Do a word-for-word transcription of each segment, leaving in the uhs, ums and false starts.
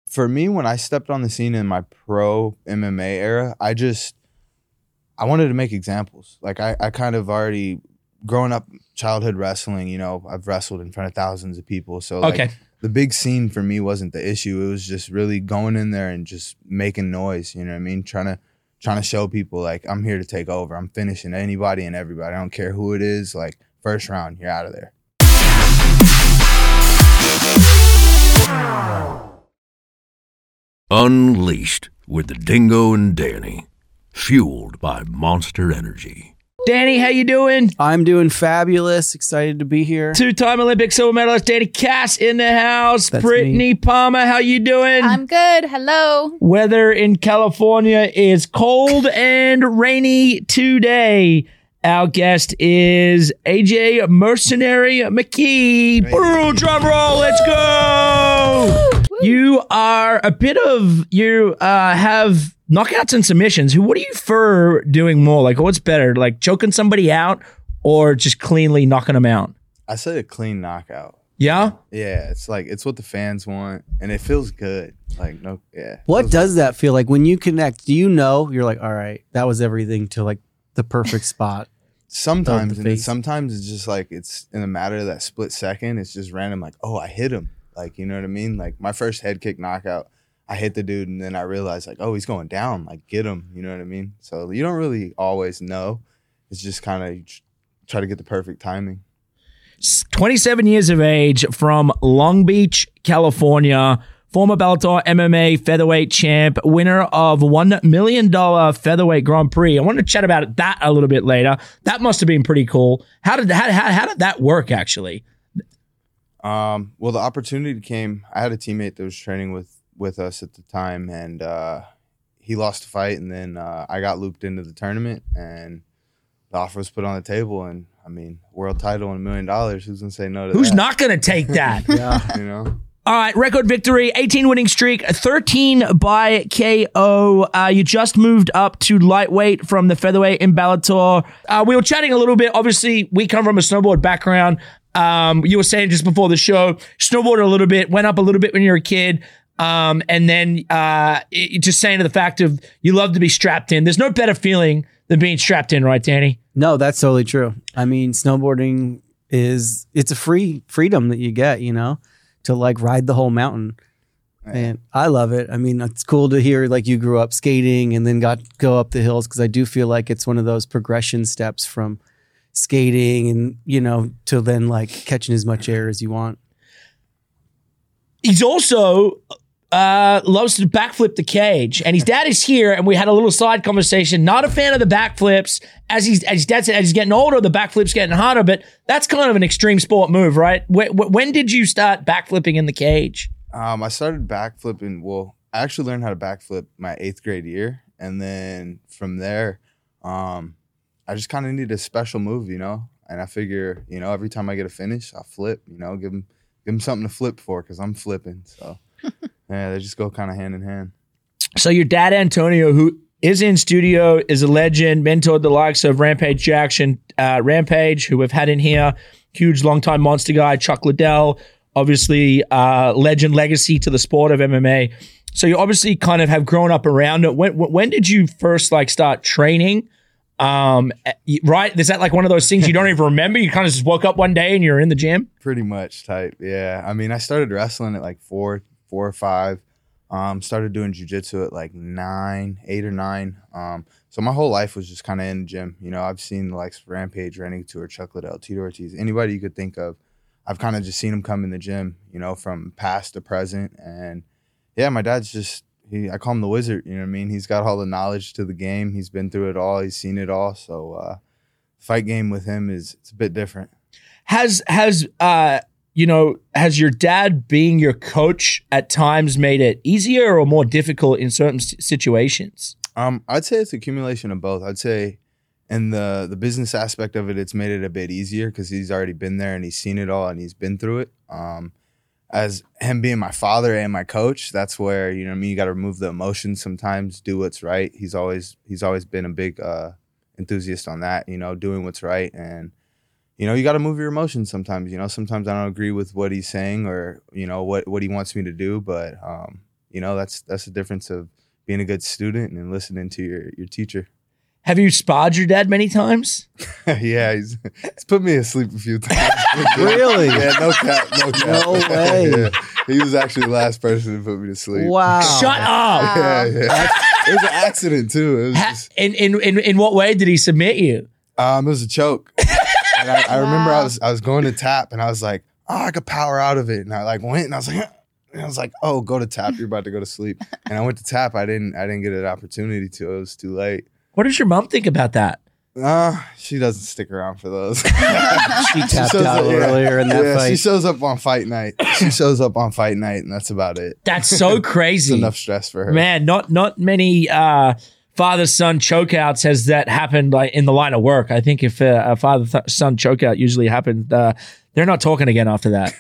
For me, when I stepped on the scene in my pro M M A era, I just, I wanted to make examples. Like I, I kind of already, growing up childhood wrestling, you know, I've wrestled in front of thousands of people. So like Okay. the big scene for me wasn't the issue. It was just really going in there and just making noise. You know what I mean? Trying to, trying to show people like, I'm here to take over. I'm finishing anybody and everybody. I don't care who it is. Like first round, you're out of there. Unleashed with the Dingo and Danny. Fueled by Monster Energy. Danny, how you doing? I'm doing fabulous. Excited to be here. Two-time Olympic silver medalist Danny Cass in the house. That's Brittany me. Palmer, how you doing? I'm good. Hello. Weather in California is cold and rainy today. Our guest is A J Mercenary McKee. Brr, drum roll, let's go! You are a bit of, you uh, have knockouts and submissions. Who? What do you prefer doing more? Like, what's better? Like choking somebody out or just cleanly knocking them out? I say a clean knockout. Yeah? Yeah, it's like, it's what the fans want, and it feels good. Like, no, yeah. What Feels does that feel like when you connect? Do you know you're like, all right, that was everything to like the perfect spot? Sometimes, Of the and then face. sometimes it's just like, it's in a matter of that split second, it's just random, like, oh, I hit him. Like, you know what I mean? Like, my first head kick knockout, I hit the dude, and then I realized, like, oh, he's going down. Like, get him. You know what I mean? So you don't really always know. It's just kind of try to get the perfect timing. twenty-seven years of age from Long Beach, California. Former Bellator M M A featherweight champ, winner of one million dollars featherweight Grand Prix. I want to chat about that a little bit later. That must have been pretty cool. How did how, how, how did that work, actually? Um, well, the opportunity came. I had a teammate that was training with, with us at the time, and uh, he lost a fight, and then uh, I got looped into the tournament, and the offer was put on the table, and I mean, world title and a million dollars. Who's gonna say no to Who's that? not going to take that? Yeah. You know. All right, record victory, eighteen winning streak, thirteen by K O. Uh, you just moved up to lightweight from the featherweight in Bellator. Uh, we were chatting a little bit. Obviously, we come from a snowboard background. Um, you were saying just before the show, snowboarded a little bit, went up a little bit when you were a kid. Um, and then uh, it, just saying to the fact of you love to be strapped in. There's no better feeling than being strapped in, right, Danny? No, that's totally true. I mean, snowboarding is, it's a free freedom that you get, you know, to like ride the whole mountain. And I love it. I mean, it's cool to hear like you grew up skating and then got go up the hills, because I do feel like it's one of those progression steps from skating and, you know, to then like catching as much air as you want. He's also uh, loves to backflip the cage, and his dad is here, and we had a little side conversation. Not a fan of the backflips. As, he's, as his dad said, as he's getting older, the backflip's getting harder, but that's kind of an extreme sport move, right? When, when did you start backflipping in the cage? Um, I started backflipping. Well, I actually learned how to backflip my eighth grade year, and then from there, um, I just kind of needed a special move, you know. And I figure, you know, every time I get a finish, I flip. You know, give them give them something to flip for, because I'm flipping. So yeah, they just go kind of hand in hand. So your dad, Antonio, who is in studio, is a legend, mentored the likes of Rampage Jackson, uh, Rampage, who we've had in here, huge longtime monster guy, Chuck Liddell, obviously uh, legend legacy to the sport of M M A. So you obviously kind of have grown up around it. When when did you first like start training? Um, right? Is that like one of those things you don't even remember? You kind of just woke up one day and you're in the gym? Pretty much type, yeah. I mean, I started wrestling at like four, four or five. Um, started doing jujitsu at like nine, eight or nine. Um, so my whole life was just kind of in the gym. You know, I've seen the likes of Rampage, Randy Couture, Chuck Liddell, Tito Ortiz, anybody you could think of. I've kind of just seen them come in the gym, you know, from past to present. And yeah, my dad's just, he, I call him the wizard, you know what I mean? He's got all the knowledge to the game. He's been through it all. He's seen it all. So uh, fight game with him is, it's a bit different. Has, has, uh, you know, has your dad being your coach at times made it easier or more difficult in certain s- situations? Um, I'd say it's accumulation of both. I'd say in the, the business aspect of it, it's made it a bit easier because he's already been there and he's seen it all and he's been through it. Um, as him being my father and my coach, that's where, you know what I mean, you got to remove the emotions sometimes, do what's right. He's always he's always been a big uh, enthusiast on that, you know, doing what's right. And, you know, you got to move your emotions sometimes. You know, sometimes I don't agree with what he's saying or, you know, what, what he wants me to do. But, um, You know, that's that's the difference of being a good student and listening to your your teacher. Have you sparred your dad many times? Yeah, he's, he's put me asleep a few times. Really? Yeah, no cap, no cap. No way. Yeah. He was actually the last person to put me to sleep. Wow. Shut up. Yeah, yeah. It was an accident too. It was Ha- just, in, in in in what way did he submit you? um, it was a choke. And I, I remember I was I was going to tap and I was like, oh, I could power out of it. And I like went and I was like, and I was like, oh, go to tap. You're about to go to sleep. And I went to tap. I didn't I didn't get an opportunity to. It was too late. What does your mom think about that? Uh, she doesn't stick around for those. She tapped shows out up- yeah. earlier in that Yeah, fight. she shows up on fight night. She shows up on fight night, and that's about it. That's so It's crazy. enough stress for her. Man, not not many uh, father-son chokeouts has that happened like in the line of work. I think if uh, a father-son chokeout usually happened, uh, they're not talking again after that.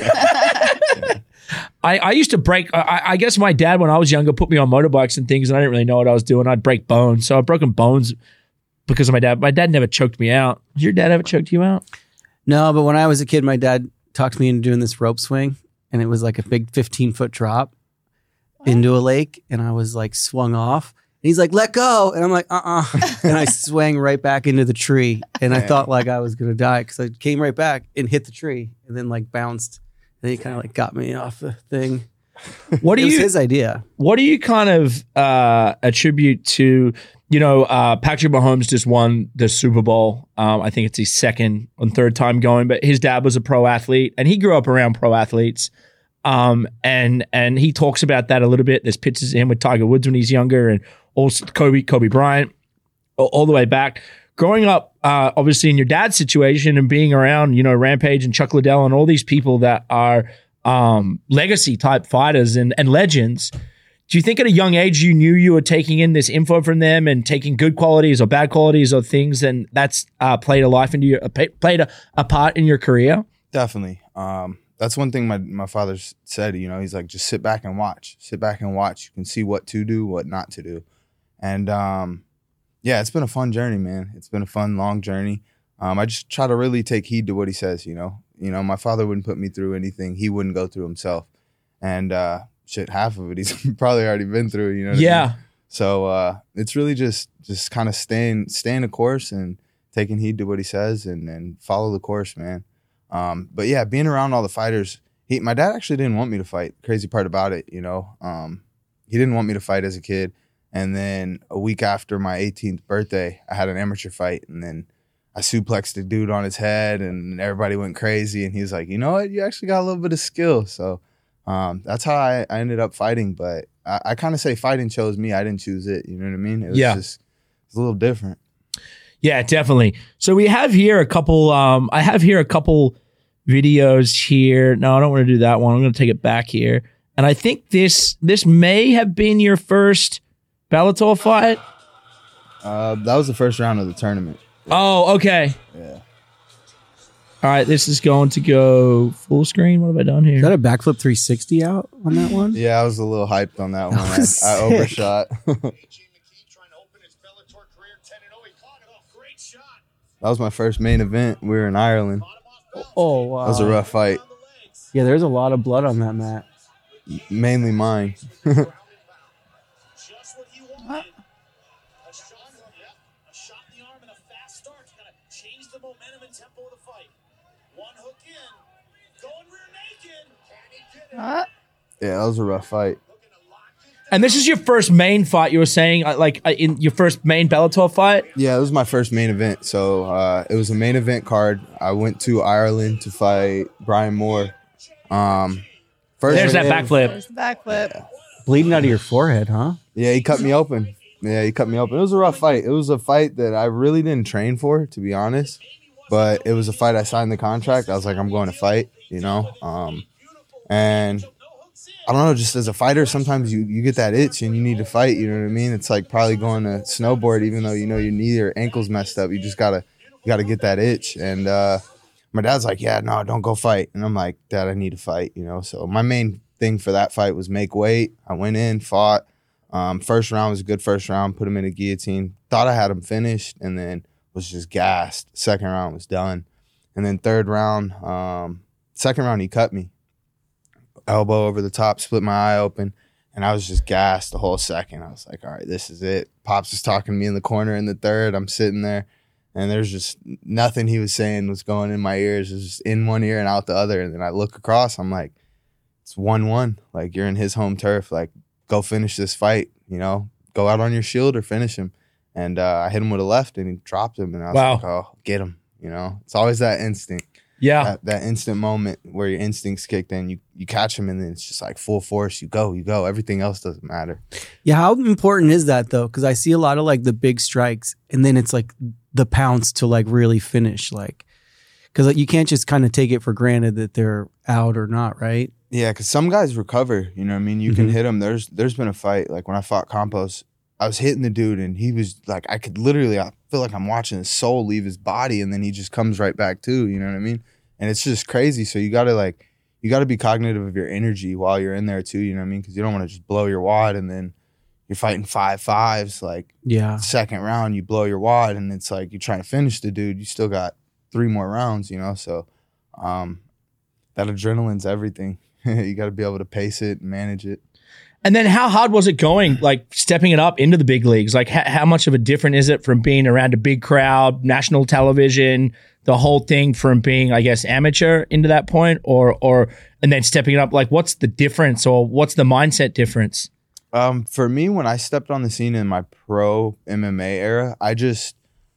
I, I used to break, I, I guess my dad, when I was younger, put me on motorbikes and things, and I didn't really know what I was doing. I'd break bones. So I've broken bones because of my dad. My dad never choked me out. Has your dad ever choked you out? No, but when I was a kid, my dad talked me into doing this rope swing, and it was like a big fifteen foot drop into a lake, and I was like swung off. And he's like, let go. And I'm like, uh-uh. And I swang right back into the tree. And I thought like I was going to die because I came right back and hit the tree and then like bounced. And he kind of like got me off the thing. What do It was you his idea. What do you kind of uh, attribute to, you know, uh, Patrick Mahomes just won the Super Bowl. Um, I think it's his second and third time going, but his dad was a pro athlete and he grew up around pro athletes. Um, and and he talks about that a little bit. There's pictures of him with Tiger Woods when he's younger and also Kobe, Kobe Bryant, all, all the way back. Growing up, uh, obviously in your dad's situation and being around, you know, Rampage and Chuck Liddell and all these people that are um, legacy type fighters and, and legends. Do you think at a young age you knew you were taking in this info from them and taking good qualities or bad qualities or things, and that's uh, played a life into your uh, played a, a part in your career? Definitely. Um, that's one thing my my father s- said. You know, he's like, just sit back and watch. Sit back and watch. You can see what to do, what not to do, and um, yeah, it's been a fun journey, man. It's been a fun, long journey. Um, I just try to really take heed to what he says. You know, you know, my father wouldn't put me through anything he wouldn't go through himself, and uh, shit, half of it he's probably already been through. You know, what I Yeah. mean? So uh, it's really just just kind of staying staying the course and taking heed to what he says and and follow the course, man. Um, but yeah, being around all the fighters, he, my dad actually didn't want me to fight. Crazy part about it, you know, um, he didn't want me to fight as a kid. And then a week after my eighteenth birthday, I had an amateur fight, and then I suplexed a dude on his head, and everybody went crazy. And he was like, "You know what? You actually got a little bit of skill." So um, that's how I, I ended up fighting. But I, I kind of say fighting chose me. I didn't choose it. You know what I mean? It was Yeah. just it's a little different. Yeah, definitely. So we have here a couple. Um, I have here a couple videos here. No, I don't want to do that one. I'm going to take it back here. And I think this this may have been your first Bellator fight. Uh, that was the first round of the tournament. Oh, okay. Yeah. All right, this is going to go full screen. What have I done Is here? that a backflip three sixty out on that one? Yeah, I was a little hyped on that one. I, was I sick. overshot. That was my first main event. We were in Ireland. Oh, wow. That was a rough fight. Yeah, there's a lot of blood on that mat. Mainly mine. Huh? Yeah, that was a rough fight. And this is your first main fight. You were saying, uh, like, uh, in your first main Bellator fight. Yeah, it was my first main event. So uh, it was a main event card. I went to Ireland to fight Brian Moore. Um, first There's that backflip. There's the backflip. Bleeding out of your forehead, huh? Yeah, he cut me open. Yeah, he cut me open. It was a rough fight. It was a fight that I really didn't train for, to be honest. But it was a fight I signed the contract. I was like, I'm going to fight, you know? Um, and I don't know, just as a fighter, sometimes you, you get that itch and you need to fight, you know what I mean? It's like probably going to snowboard, even though you know your knee or ankle's messed up. You just gotta you gotta get that itch. And uh, my dad's like, yeah, no, don't go fight. And I'm like, Dad, I need to fight, you know? So my main thing for that fight was make weight. I went in, fought. Um, first round was a good first round, put him in a guillotine. Thought I had him finished, and then was just gassed. Second round was done. And then third round, um, second round, he cut me. Elbow over the top, split my eye open. And I was just gassed the whole second. I was like, all right, this is it. Pops was talking to me in the corner in the third. I'm sitting there, and there's just nothing he was saying was going in my ears. It was just in one ear and out the other. And then I look across. I'm like, it's one one. Like, you're in his home turf. Like, go finish this fight, you know? Go out on your shield or finish him. And uh, I hit him with a left, and he dropped him. And I was Wow. like, oh, get him, you know? It's always that instinct. Yeah. That, that instant moment where your instincts kicked in, you you catch him, and then it's just like full force. You go, you go. Everything else doesn't matter. Yeah, how important is that though? Because I see a lot of like the big strikes, and then it's like the pounce to like really finish, like because like, you can't just kind of take it for granted that they're out or not, right? Yeah, because some guys recover. You know what I mean? You can Mhm. hit them. There's there's been a fight, like when I fought Campos, I was hitting the dude, and he was like, I could literally, I feel like I'm watching his soul leave his body, and then he just comes right back too. You know what I mean? And it's just crazy. So you got to like, you got to be cognitive of your energy while you're in there too. You know what I mean? Because you don't want to just blow your wad, and then you're fighting five fives. Like Yeah. second round, you blow your wad, and it's like you're trying to finish the dude. You still got three more rounds. You know, so um, that adrenaline's everything. You got to be able to pace it and manage it. And then how hard was it going, like stepping it up into the big leagues? Like h- how much of a difference is it from being around a big crowd, national television, the whole thing from being, I guess, amateur into that point, or, or, and then stepping it up? Like what's the difference, or what's the mindset difference? Um, for me, when I stepped on the scene in my pro M M A era, I just,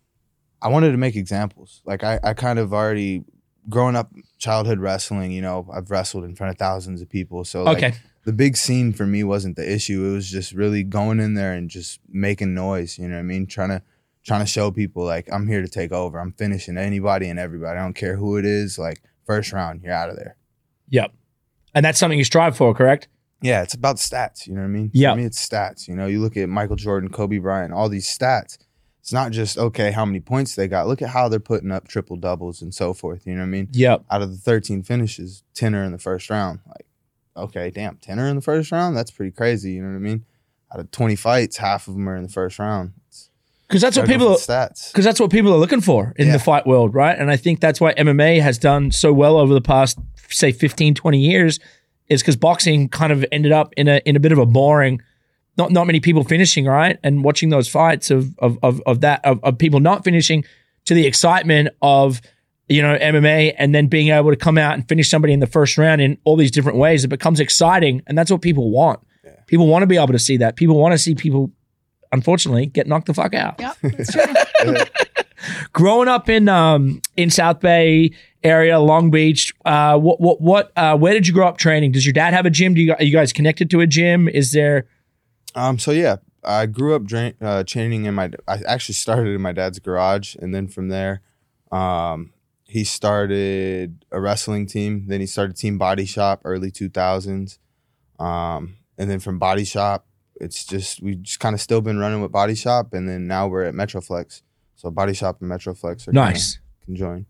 I wanted to make examples. Like I, I kind of already, growing up childhood wrestling, you know, I've wrestled in front of thousands of people. So like, Okay. the big scene for me wasn't the issue. It was just really going in there and just making noise. You know what I mean? Trying to trying to show people like I'm here to take over. I'm finishing anybody and everybody. I don't care who it is. Like first round, you're out of there. Yep. And that's something you strive for, correct? Yeah, it's about stats. You know what I mean? Yeah. For me, it's stats. You know, you look at Michael Jordan, Kobe Bryant, all these stats. It's not just, okay, how many points they got. Look at how they're putting up triple doubles and so forth. You know what I mean? Yep. Out of the thirteen finishes, ten are in the first round. Like, okay, damn, ten are in the first round? That's pretty crazy. You know what I mean? Out of twenty fights, half of them are in the first round. It's, Because that's what gotta go people for the stats. because that's what people are looking for in Yeah. the fight world, right? And I think that's why M M A has done so well over the past, say, fifteen, twenty years, is because boxing kind of ended up in a in a bit of a boring, not not many people finishing, right? And watching those fights of of of, of that of, of people not finishing, to the excitement of, you know, M M A, and then being able to come out and finish somebody in the first round in all these different ways. It becomes exciting, and that's what people want. Yeah. People want to be able to see that. People want to see people, unfortunately, get knocked the fuck out. Yep, that's true. Growing up in um in South Bay area, Long Beach, uh, what what what uh, where did you grow up training? Does your dad have a gym? Do you are you guys connected to a gym? Is there? Um, so yeah, I grew up dra- uh, training in my. I actually started in my dad's garage, and then from there, um, he started a wrestling team. Then he started Team Body Shop, early two thousands, um, and then from Body Shop, it's just we just kind of still been running with Body Shop, and then now we're at Metroflex. So Body Shop and Metroflex are Nice. kinda conjoined.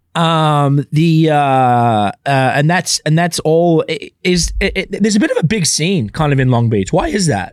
Um the uh, uh and that's and that's all is it, it, there's a bit of a big scene kind of in Long Beach. Why is that?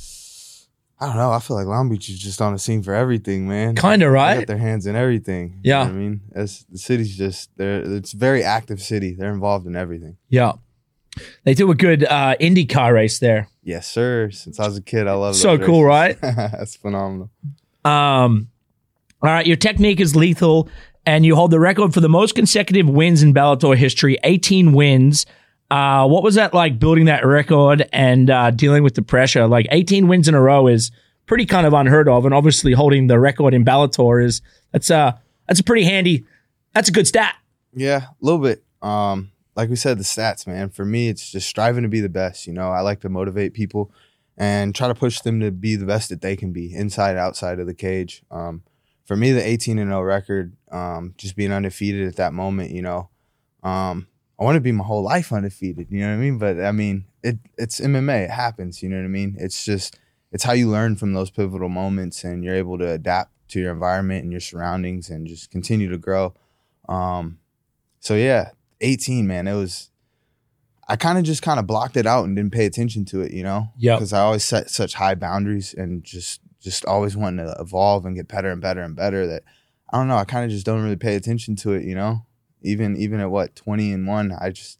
I don't know. I feel like Long Beach is just on the scene for everything, man. Kinda, They right? got their hands in everything. Yeah. You know what I mean, It's, the city's just there. It's a very active city. They're involved in everything. Yeah, they do a good uh Indy car race there. Yes, sir. Since I was a kid, I love So those cool, races. right? That's phenomenal. Um, all right, your technique is lethal, and you hold the record for the most consecutive wins in Bellator history, eighteen wins. Uh, what was that like, building that record and uh, dealing with the pressure? Like eighteen wins in a row is pretty kind of unheard of, and obviously holding the record in Bellator is that's a that's a pretty handy. That's a good stat. Yeah, a little bit. Um, like we said, the stats, man. For me, it's just striving to be the best. You know, I like to motivate people and try to push them to be the best that they can be, inside, outside of the cage. Um, for me, the eighteen and oh record, um, just being undefeated at that moment, you know, um, I want to be my whole life undefeated. You know what I mean? But I mean, it it's M M A. It happens. You know what I mean? It's just it's how you learn from those pivotal moments, and you're able to adapt to your environment and your surroundings, and just continue to grow. Um, so yeah, eighteen, man, it was. I kind of just kind of blocked it out and didn't pay attention to it, you know? Yep. Because I always set such high boundaries and just just always wanting to evolve and get better and better and better that, I don't know, I kind of just don't really pay attention to it, you know? Even even at what, twenty and one, I just,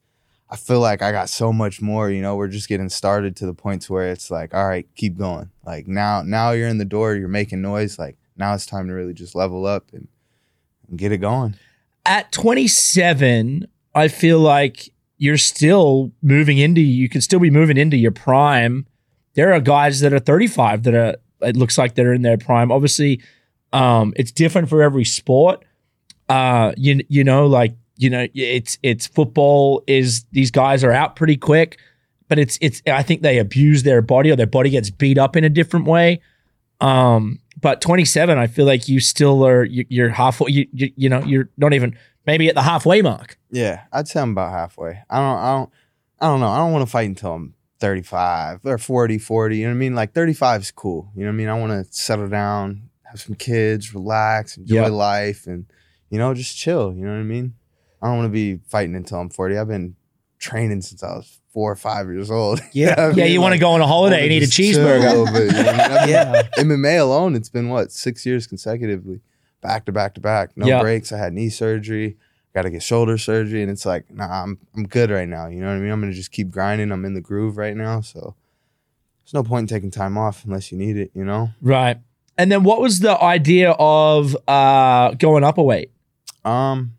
I feel like I got so much more, you know, we're just getting started to the point to where it's like, all right, keep going. Like now, now you're in the door, you're making noise. Like now it's time to really just level up and, and get it going. At twenty-seven, I feel like you're still moving into, you could still be moving into your prime. There are guys that are thirty-five that are, it looks like they're in their prime. Obviously, um, it's different for every sport. Uh, you, you know, like, you know, it's it's football is these guys are out pretty quick, but it's it's I think they abuse their body or their body gets beat up in a different way. Um, but twenty-seven, I feel like you still are you, you're halfway. You, you you know you're not even maybe at the halfway mark. Yeah, I'd say I'm about halfway. I don't I don't I don't know. I don't want to fight until I'm thirty-five or forty, forty. You know what I mean? Like thirty-five is cool. You know what I mean? I want to settle down, have some kids, relax, enjoy Yep. life, and you know just chill. You know what I mean? I don't want to be fighting until I'm forty. I've been training since I was four or five years old. Yeah. You know what I Yeah, mean? you want to Like, go on a I holiday wanna and eat a just chill cheeseburger. little bit, you know what I mean? I've been- Yeah. M M A alone, it's been what, six years consecutively, back to back to back. No Yeah. breaks. I had knee surgery, got to get shoulder surgery, and it's like, nah, I'm I'm good right now. You know what I mean? I'm gonna just keep grinding. I'm in the groove right now, so there's no point in taking time off unless you need it. You know? Right. And then what was the idea of uh, going up a weight? Um,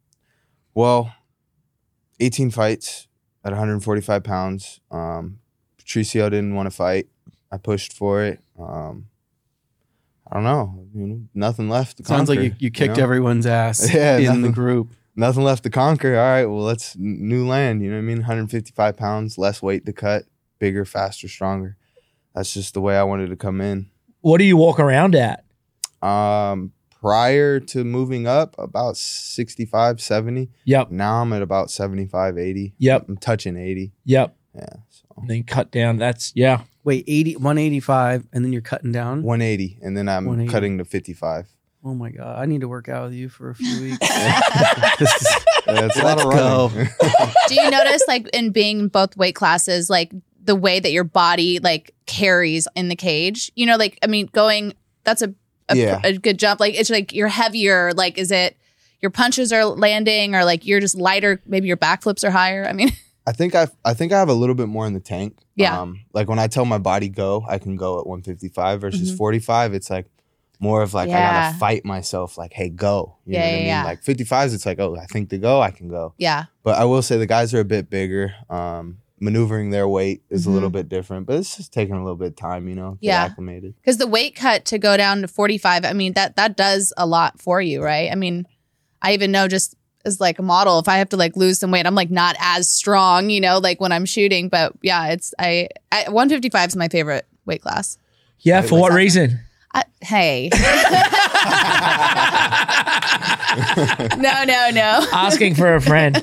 well, eighteen fights at one hundred forty-five pounds. Um, Patricio didn't want to fight. I pushed for it. Um, I don't know. You know, nothing left to Sounds conquer. like you, you kicked know? everyone's ass Yeah, in the nothing- group. Nothing left to conquer. All right, well, let's n- new land. You know what I mean? one hundred fifty-five pounds, less weight to cut, bigger, faster, stronger. That's just the way I wanted to come in. What do you walk around at? Um, prior to moving up, about sixty-five, seventy. Yep. Now I'm at about seventy-five, eighty. Yep. I'm touching eighty. Yep. Yeah. So And then cut down. That's yeah. Wait, eighty, one eighty-five, and then you're cutting down? one eighty, and then I'm one eighty. cutting to fifty-five. Oh my God. I need to work out with you for a few weeks. Yeah, it's a lot Let's of go. running. Do you notice, like, in being in both weight classes, like the way that your body like carries in the cage? You know, like I mean, going that's a a, Yeah. a good jump. Like it's like you're heavier. Like, is it your punches are landing, or like you're just lighter? Maybe your backflips are higher. I mean, I think I I think I have a little bit more in the tank. Yeah. Um, like when I tell my body go, I can go at one fifty-five versus Mhm. forty-five. It's like more of like I Yeah. gotta fight myself. Like, hey, go. You Yeah, know what yeah, I mean? yeah. Like fifty-fives, it's like, oh, I think to go, I can go. yeah, But I will say the guys are a bit bigger. Um, maneuvering their weight is Mhm. a little bit different, but it's just taking a little bit of time, you know, get Yeah. acclimated. because the weight cut to go down to forty-five. I mean, that that does a lot for you, right? I mean, I even know just as like a model, if I have to like lose some weight, I'm like not as strong, you know, like when I'm shooting. But yeah, it's I, I one fifty-five is my favorite weight class. Yeah. For what that? reason? I, hey. no, no, no. Asking for a friend.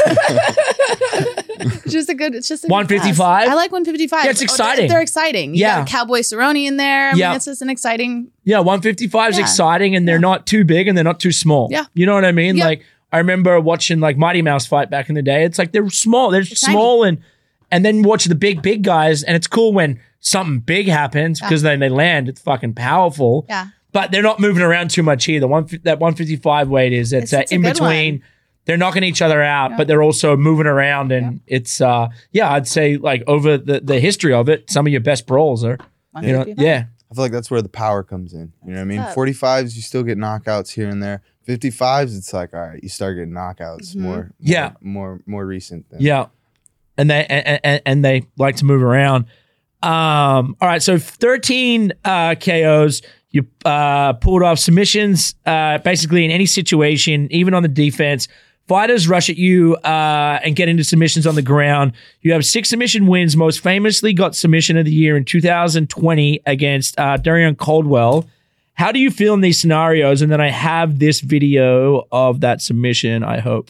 just a good. It's just a good one fifty-five? class. I like one fifty-five. Yeah, it's Oh, exciting. they're, they're exciting. You Yeah. got Cowboy Cerrone in there. I Yeah. mean, it's just an exciting. Yeah, one fifty-five is Yeah. exciting, and they're not too big and they're not too small. Yeah. You know what I mean? Yeah. Like I remember watching like Mighty Mouse fight back in the day. It's like they're small. They're It's small and and then watch the big big guys, and it's cool when something big happens Yeah. because then they land. It's fucking powerful. Yeah. But they're not moving around too much either. One that one fifty-five weight is it's, It's- uh, it's a in good between. one. They're knocking each other out, Yeah. but they're also moving around, and it's uh yeah, I'd say like over the the history of it, some of your best brawls are you know one fifty-five. yeah. I feel like that's where the power comes in. You know what I mean? up. forty-fives, you still get knockouts here and there. fifty-fives, it's like, all right, you start getting knockouts Mhm. more, more, Yeah. more, more recent. Than, Yeah, and they and, and, and they like to move around. Um, all right, so thirteen uh, K Os. You uh, pulled off submissions, uh, basically in any situation, even on the defense. Fighters rush at you uh, and get into submissions on the ground. You have six submission wins. Most famously, got submission of the year in two thousand twenty against uh, Darian Caldwell. How do you feel in these scenarios? And then I have this video of that submission. I hope.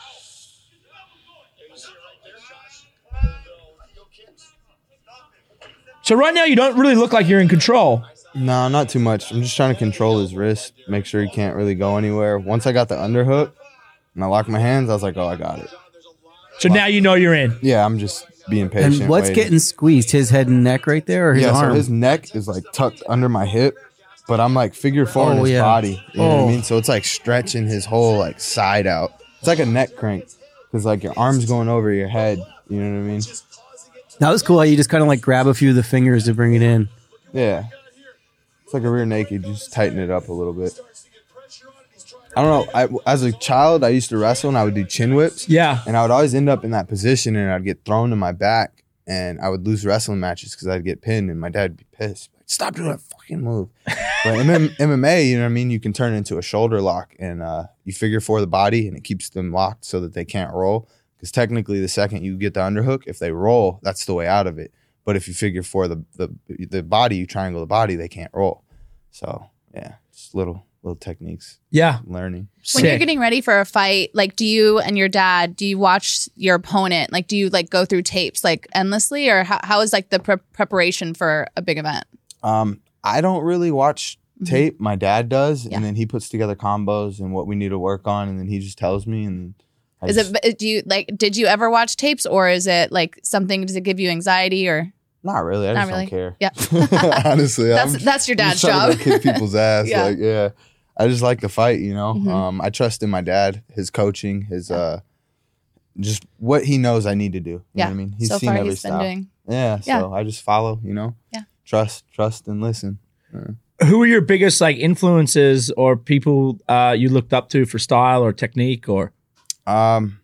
So right now, you don't really look like you're in control. No, not too much. I'm just trying to control his wrist, make sure he can't really go anywhere. Once I got the underhook and I locked my hands, I was like, oh, I got it. So now you know you're in. Yeah, I'm just being patient. And what's waiting. getting squeezed? His head and neck right there, or his yeah, arm? so his neck is like tucked under my hip, but I'm like figure four in Oh, his yeah. body. You know what Oh. I mean? So it's like stretching his whole like side out. It's like a neck crank. because like your arm's going over your head. You know what I mean? That was cool how you just kind of like grab a few of the fingers to bring it in. Yeah. It's like a rear naked. You just tighten it up a little bit. I don't know. I, as a child, I used to wrestle and I would do chin whips. Yeah. And I would always end up in that position and I'd get thrown to my back and I would lose wrestling matches because I'd get pinned and my dad would be pissed. Like, stop doing that fucking move. But in M M A, you know what I mean? You can turn it into a shoulder lock and uh, you figure for the body and it keeps them locked so that they can't roll. Because technically, the second you get the underhook, if they roll, that's the way out of it. But if you figure for the the, the body, you triangle the body, they can't roll. So, yeah, just little little techniques. Yeah. Learning. When Sick. you're getting ready for a fight, like, do you and your dad, do you watch your opponent? Like, do you like go through tapes like endlessly, or how, how is like the pre- preparation for a big event? Um, I don't really watch tape. My dad does, Yeah. and then he puts together combos and what we need to work on, and then he just tells me. And I Is just, it? Do you like? Did you ever watch tapes, or is it like something? Does it give you anxiety, or Not really. I Not just really. don't care. Yeah. Honestly, that's I'm, that's your I'm dad's just trying job? to kick people's ass. Yeah. Like, yeah. I just like the fight, you know. Mhm. Um, I trust in my dad, his coaching, his uh, just what he knows I need to do. You Yeah. know what I mean? He's so seen far, every he's been style. doing. Yeah, Yeah. so I just follow, you know. Yeah. Trust, trust, and listen. Who are your biggest like influences or people uh, you looked up to for style or technique or? Um,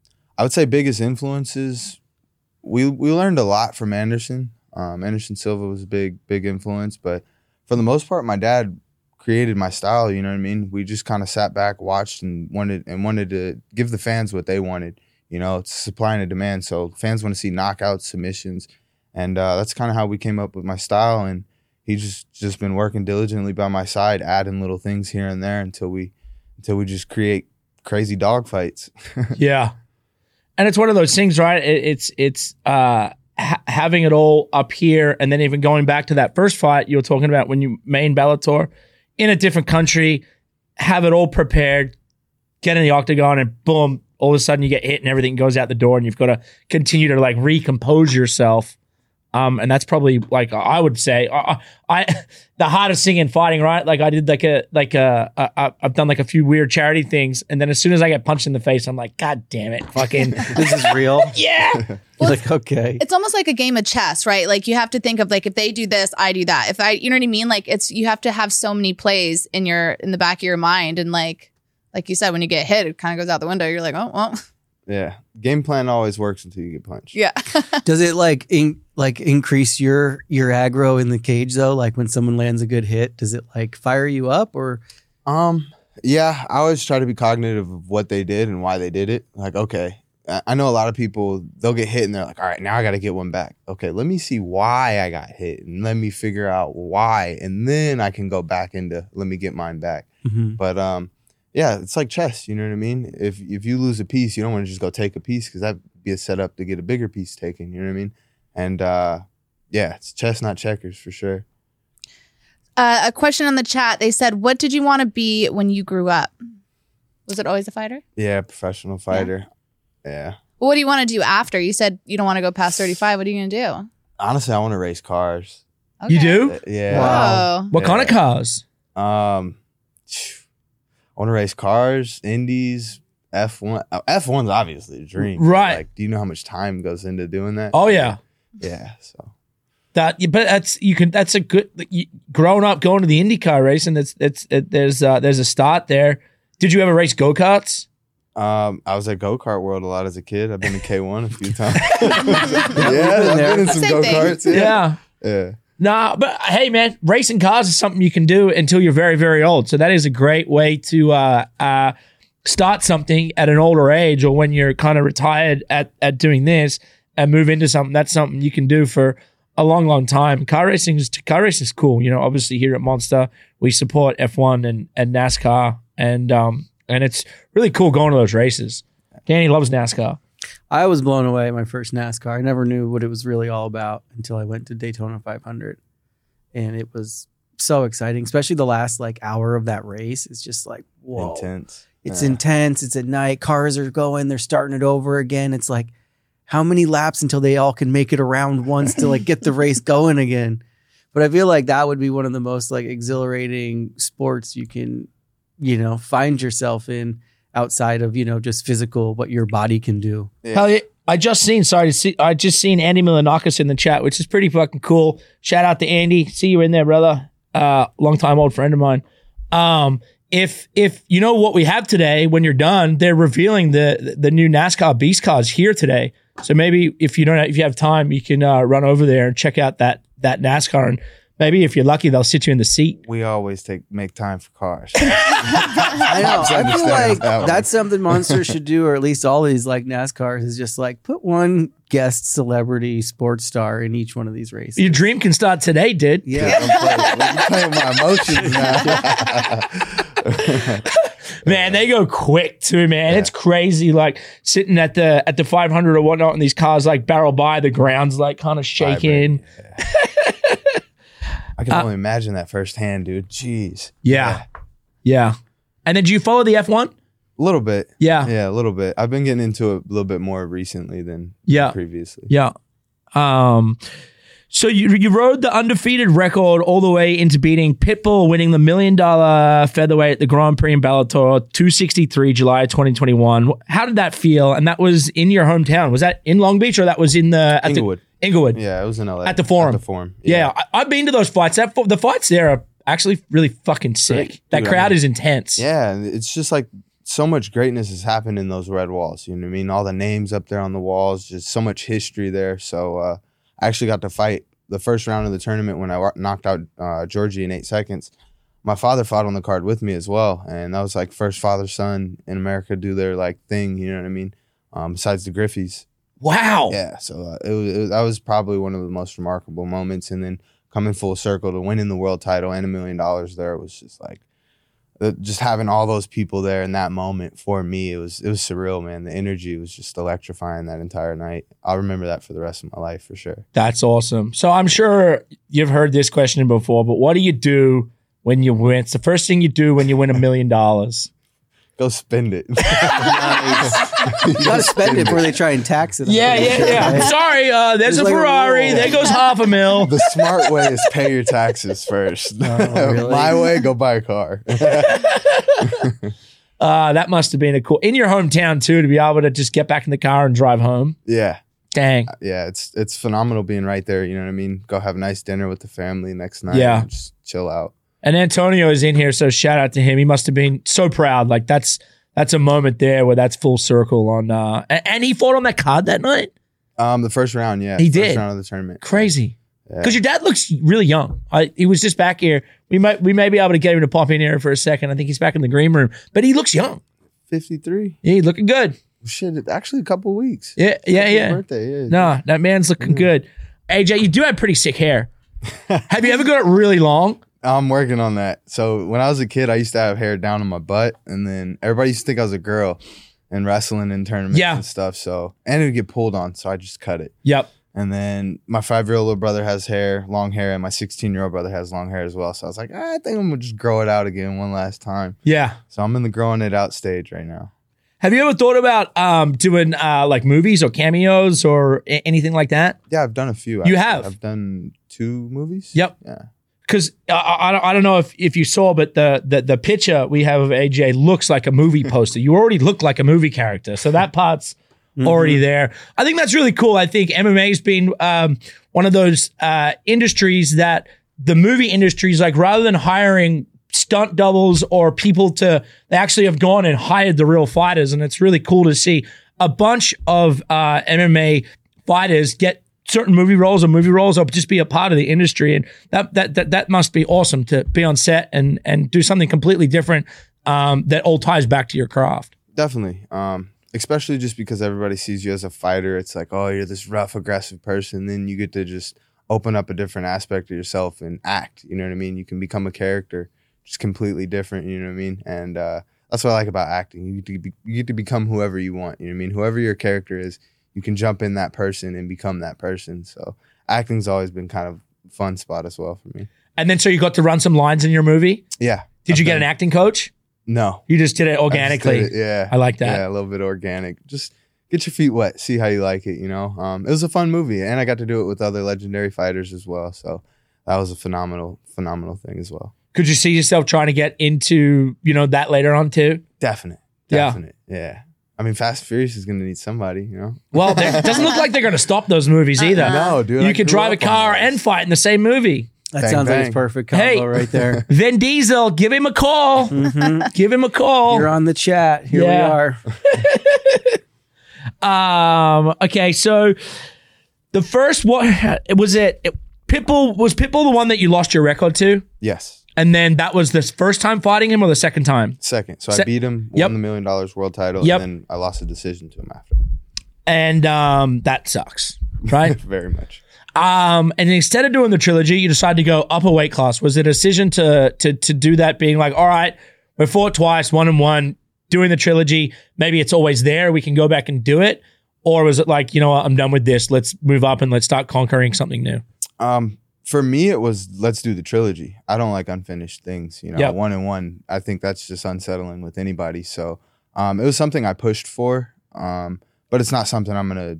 I would say biggest influences. We we learned a lot from Anderson. Um, Anderson Silva was a big big influence, but for the most part, my dad created my style. You know what I mean? We just kind of sat back, watched, and wanted and wanted to give the fans what they wanted. You know, it's supply and a demand. So fans want to see knockouts, submissions, and uh, that's kind of how we came up with my style. And he just just been working diligently by my side, adding little things here and there until we until we just create crazy dog fights. Yeah. And it's one of those things, right? It, it's it's uh, ha- having it all up here, and then even going back to that first fight you were talking about when you main Bellator in a different country, have it all prepared, get in the octagon, and boom, all of a sudden you get hit and everything goes out the door, and you've got to continue to like recompose yourself. Um, and that's probably like I would say, uh, I the hardest thing in fighting, right? Like I did like a like a, a, a I've done like a few weird charity things, and then as soon as I get punched in the face, I'm like, God damn it, fucking This is real. yeah. Like, okay. It's almost like a game of chess, right? Like you have to think of like if they do this, I do that. If I, you know what I mean? Like it's you have to have so many plays in your in the back of your mind, and like like you said, when you get hit, it kind of goes out the window. You're like, oh well, Yeah, game plan always works until you get punched. yeah. Does it like in, like increase your your aggro in the cage though? Like when someone lands a good hit, does it like fire you up or? Um, yeah, I always try to be cognitive of what they did and why they did it. Like, okay, I I know a lot of people, they'll get hit and they're like, all right, now I got to get one back. Okay, let me see why I got hit and let me figure out why. And then I can go back into, let me get mine back. Mhm. But um, yeah, it's like chess. You know what I mean? If if you lose a piece, you don't want to just go take a piece because that'd be a setup to get a bigger piece taken. You know what I mean? And uh, yeah, it's chess, not checkers for sure. Uh, a question on the chat. They said, "What did you want to be when you grew up? Was it always a fighter? Yeah, professional fighter. Yeah. Well, what do you want to do after? You said you don't want to go past thirty-five. What are you going to do? Honestly, I want to race cars. You Okay. do? Uh, Yeah. Wow. Oh. What kind of Yeah. cars? Um, I want to race cars, Indies, F one. Uh, F one's obviously a dream. but, Right. Like, do you know how much time goes into doing that? Oh yeah. Yeah. So That, but that's you can. That's a good. You, growing up, going to the IndyCar racing. That's that's it, there's uh, there's a start there. Did you ever race go karts? um, I was at Go Kart World a lot as a kid. I've been to K one a few times. been yeah, I've there. been in some Same go thing. karts. Yeah. Yeah. Yeah. Nah, but hey, man, racing cars is something you can do until you're very, very old. So that is a great way to uh, uh, start something at an older age, or when you're kind of retired at at doing this and move into something. That's something you can do for a long, long time. Car racing is car racing is cool. You know, obviously here at Monster, we support F one and and NASCAR, and um and it's really cool going to those races. Danny loves NASCAR. I was blown away at my first NASCAR. I never knew what it was really all about until I went to Daytona five hundred. And it was so exciting, especially the last like hour of that race. It's just like, whoa. Intense. It's Yeah. intense. It's at night. Cars are going. They're starting it over again. It's like, how many laps until they all can make it around once to like get the race going again? But I feel like that would be one of the most like exhilarating sports you can, you know, find yourself in outside of, you know, just physical, what your body can do. Yeah. Hell yeah. I just seen, sorry to see, I just seen Andy Milanakis in the chat, which is pretty fucking cool. Shout out to Andy. See you in there, brother. Uh, longtime old friend of mine. Um, if if you know what we have today, when you're done, they're revealing the the new NASCAR Beast cars here today. So maybe if you don't, if you have time, you can uh, run over there and check out that that NASCAR, and maybe if you're lucky, they'll sit you in the seat. We always take make time for cars. I know. I feel understand like that one. that's something Monster should do, or at least all these like NASCARs, is just like put one guest celebrity sports star in each one of these races. Your dream can start today, dude. Yeah. I'm playing with my emotions now. Man, they go quick too, man. It's crazy. Like sitting at the at the five hundred or whatnot, and these cars like barrel by, the ground's like kind of shaking. Yeah. I can only imagine that firsthand, dude. Jeez. Yeah. yeah, And then do you follow the F one? A little bit. Yeah, Yeah, a little bit. I've been getting into it a little bit more recently than Yeah. previously. yeah. Um, so you you rode the undefeated record all the way into beating Pitbull, winning the million dollar featherweight at the Grand Prix in Bellator two sixty-three, July twenty twenty-one. How did that feel? And that was in your hometown. Was that in Long Beach or that was in the at Inglewood. The, Inglewood. Yeah, it was in L A. At the Forum. At the Forum. Yeah, I, I've been to those fights. That fo- the fights there are actually really fucking sick. Great. That Dude, crowd I mean- is intense. Yeah, and it's just like so much greatness has happened in those red walls. You know what I mean? All the names up there on the walls, just so much history there. So uh, I actually got to fight the first round of the tournament when I wa- knocked out uh, Georgie in eight seconds. My father fought on the card with me as well, and that was like first father-son in America do their like thing. You know what I mean? Um, besides the Griffies. Wow. Yeah, so uh, it, was, it was that was probably one of the most remarkable moments. And then coming full circle to winning the world title and a million dollars there was just like, uh, just having all those people there in that moment for me, it was it was surreal, man. The energy was just electrifying that entire night. I'll remember that for the rest of my life for sure. That's awesome. So I'm sure you've heard this question before, but what do you do when you win? It's the first thing you do when you win a million dollars. Go spend it. You got to spend it before they try and tax it. Yeah, yeah, yeah. Right? Sorry, uh, there's It's a like a Ferrari. rule. There goes half a mil. The smart way is pay your taxes first. really? My way, go buy a car. Uh, that must have been a cool in your hometown too to be able to just get back in the car and drive home. Yeah. Dang. Yeah, it's it's phenomenal being right there. You know what I mean? Go have a nice dinner with the family next night. Yeah. And just chill out. And Antonio is in here, so shout out to him. He must have been so proud. Like that's that's a moment there where that's full circle on. Uh, and, and he fought on that card that night. Um, the first round, yeah, He first did. round of the tournament. Crazy. Yeah. Because your dad looks really young. I, he was just back here. We might we may be able to get him to pop in here for a second. I think he's back in the green room, but he looks young. fifty-three. Yeah, he's looking good. Shit, it- actually a couple weeks. Yeah, yeah, His yeah. Birthday, yeah. No, that man's looking good. A J, you do have pretty sick hair. Have you ever got it really long? I'm working on that. So when I was a kid, I used to have hair down on my butt, and then everybody used to think I was a girl in wrestling and tournaments Yeah. and stuff. So and it would get pulled on, so I just cut it. Yep. And then my five-year-old little brother has hair, long hair, and my sixteen-year-old brother has long hair as well. So I was like, ah, I think I'm gonna just grow it out again one last time. Yeah. So I'm in the growing it out stage right now. Have you ever thought about um, doing uh, like movies or cameos or a- anything like that? Yeah, I've done a few. You actually. have? I've done two movies. Yep. Yeah. Because I, I, I don't know if, if you saw, but the, the the picture we have of A J looks like a movie poster. You already look like a movie character, so that part's already there. I think that's really cool. I think M M A's been um, one of those uh, industries that the movie industry is like, rather than hiring stunt doubles or people to, they actually have gone and hired the real fighters, and it's really cool to see a bunch of uh, M M A fighters get certain movie roles or movie roles or just be a part of the industry. And that that that, that must be awesome to be on set and and do something completely different um, that all ties back to your craft. Definitely. Um, especially just because everybody sees you as a fighter. It's like, oh, you're this rough, aggressive person. Then you get to just open up a different aspect of yourself and act. You know what I mean? You can become a character just completely different. You know what I mean? And uh, that's what I like about acting. You get to be, you get to become whoever you want. You know what I mean? Whoever your character is, you can jump in that person and become that person. So acting's always been kind of a fun spot as well for me. And then so you got to run some lines in your movie. Yeah. Did I've you get done- an acting coach? No. You just did it I just organically. did it, yeah. I like that. Yeah, a little bit organic. Just get your feet wet, see how you like it, you know? Um, it was a fun movie, and I got to do it with other legendary fighters as well. So that was a phenomenal, phenomenal thing as well. Could you see yourself trying to get into, you know, that later on too? Definite. Yeah. Definite. Yeah. I mean, Fast and Furious is gonna need somebody, you know. Well, they- it doesn't look like they're going to stop those movies either. No, dude. You I can grew drive a up on car those. and fight in the same movie. That Bang, sounds like bang. it's perfect combo Hey. right there. Vin Diesel, give him a call. Give him a call. You're on the chat. Here Yeah. we are. Um. Okay. So the first what was it? it? Pitbull was Pitbull the one that you lost your record to, Yes. and then that was the first time fighting him or the second time. Second. So Se- I beat him, Yep. won the million dollars world title, Yep. and then I lost a decision to him after. And um, that sucks, right? Very much. um. And instead of doing the trilogy, you decided to go up a weight class. Was it a decision to to to do that? Being like, all right, we fought twice, one and one. Doing the trilogy, maybe it's always there. We can go back and do it. Or was it like, you know what, I'm done with this. Let's move up and let's start conquering something new. Um, for me, it was let's do the trilogy. I don't like unfinished things. You know, Yep. one and one. I think that's just unsettling with anybody. So, um, it was something I pushed for. Um, but it's not something I'm gonna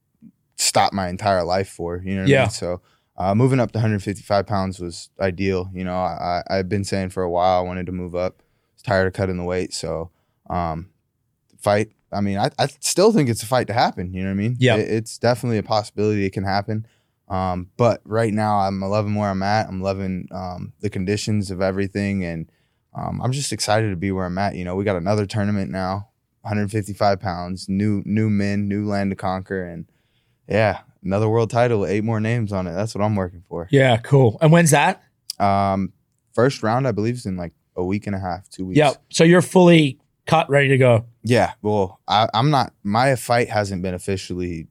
stop my entire life for. You know what I Yeah. mean? So, uh, moving up to one hundred fifty-five pounds was ideal. You know, I, I I've been saying for a while I wanted to move up. I was tired of cutting the weight. So, um, fight. I mean, I, I still think it's a fight to happen. You know what I mean? Yeah. It, it's definitely a possibility it can happen. Um, but right now I'm loving where I'm at. I'm loving um, the conditions of everything. And um, I'm just excited to be where I'm at. You know, we got another tournament now, one hundred fifty-five pounds, new new men, new land to conquer. And yeah, another world title with eight more names on it. That's what I'm working for. Yeah, cool. And when's that? Um, first round, I believe, is in like a week and a half, two weeks. Yep. So you're fully cut, ready to go. Yeah, well, I, I'm not. My fight hasn't been officially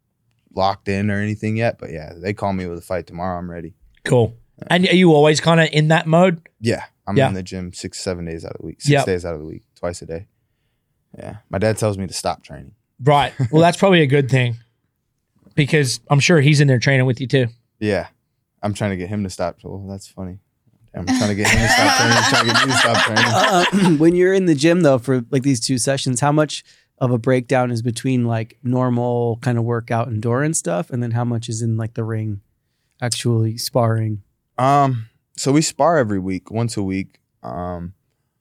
locked in or anything yet, but yeah, they call me with a fight tomorrow. I'm ready. Cool. And are you always kind of in that mode? Yeah, I'm Yeah. in the gym six, seven days out of the week, six Yep. days out of the week, twice a day. Yeah, my dad tells me to stop training. Right. Well, that's probably a good thing because I'm sure he's in there training with you too. Yeah, I'm trying to get him to stop. Well, that's funny. I'm trying to get him to stop training. I'm trying to get me to stop training. Uh, when you're in the gym though, for like these two sessions, how much of a breakdown is between like normal kind of workout endurance stuff, and then how much is in like the ring, actually sparring? Um, so we spar every week, once a week. Um,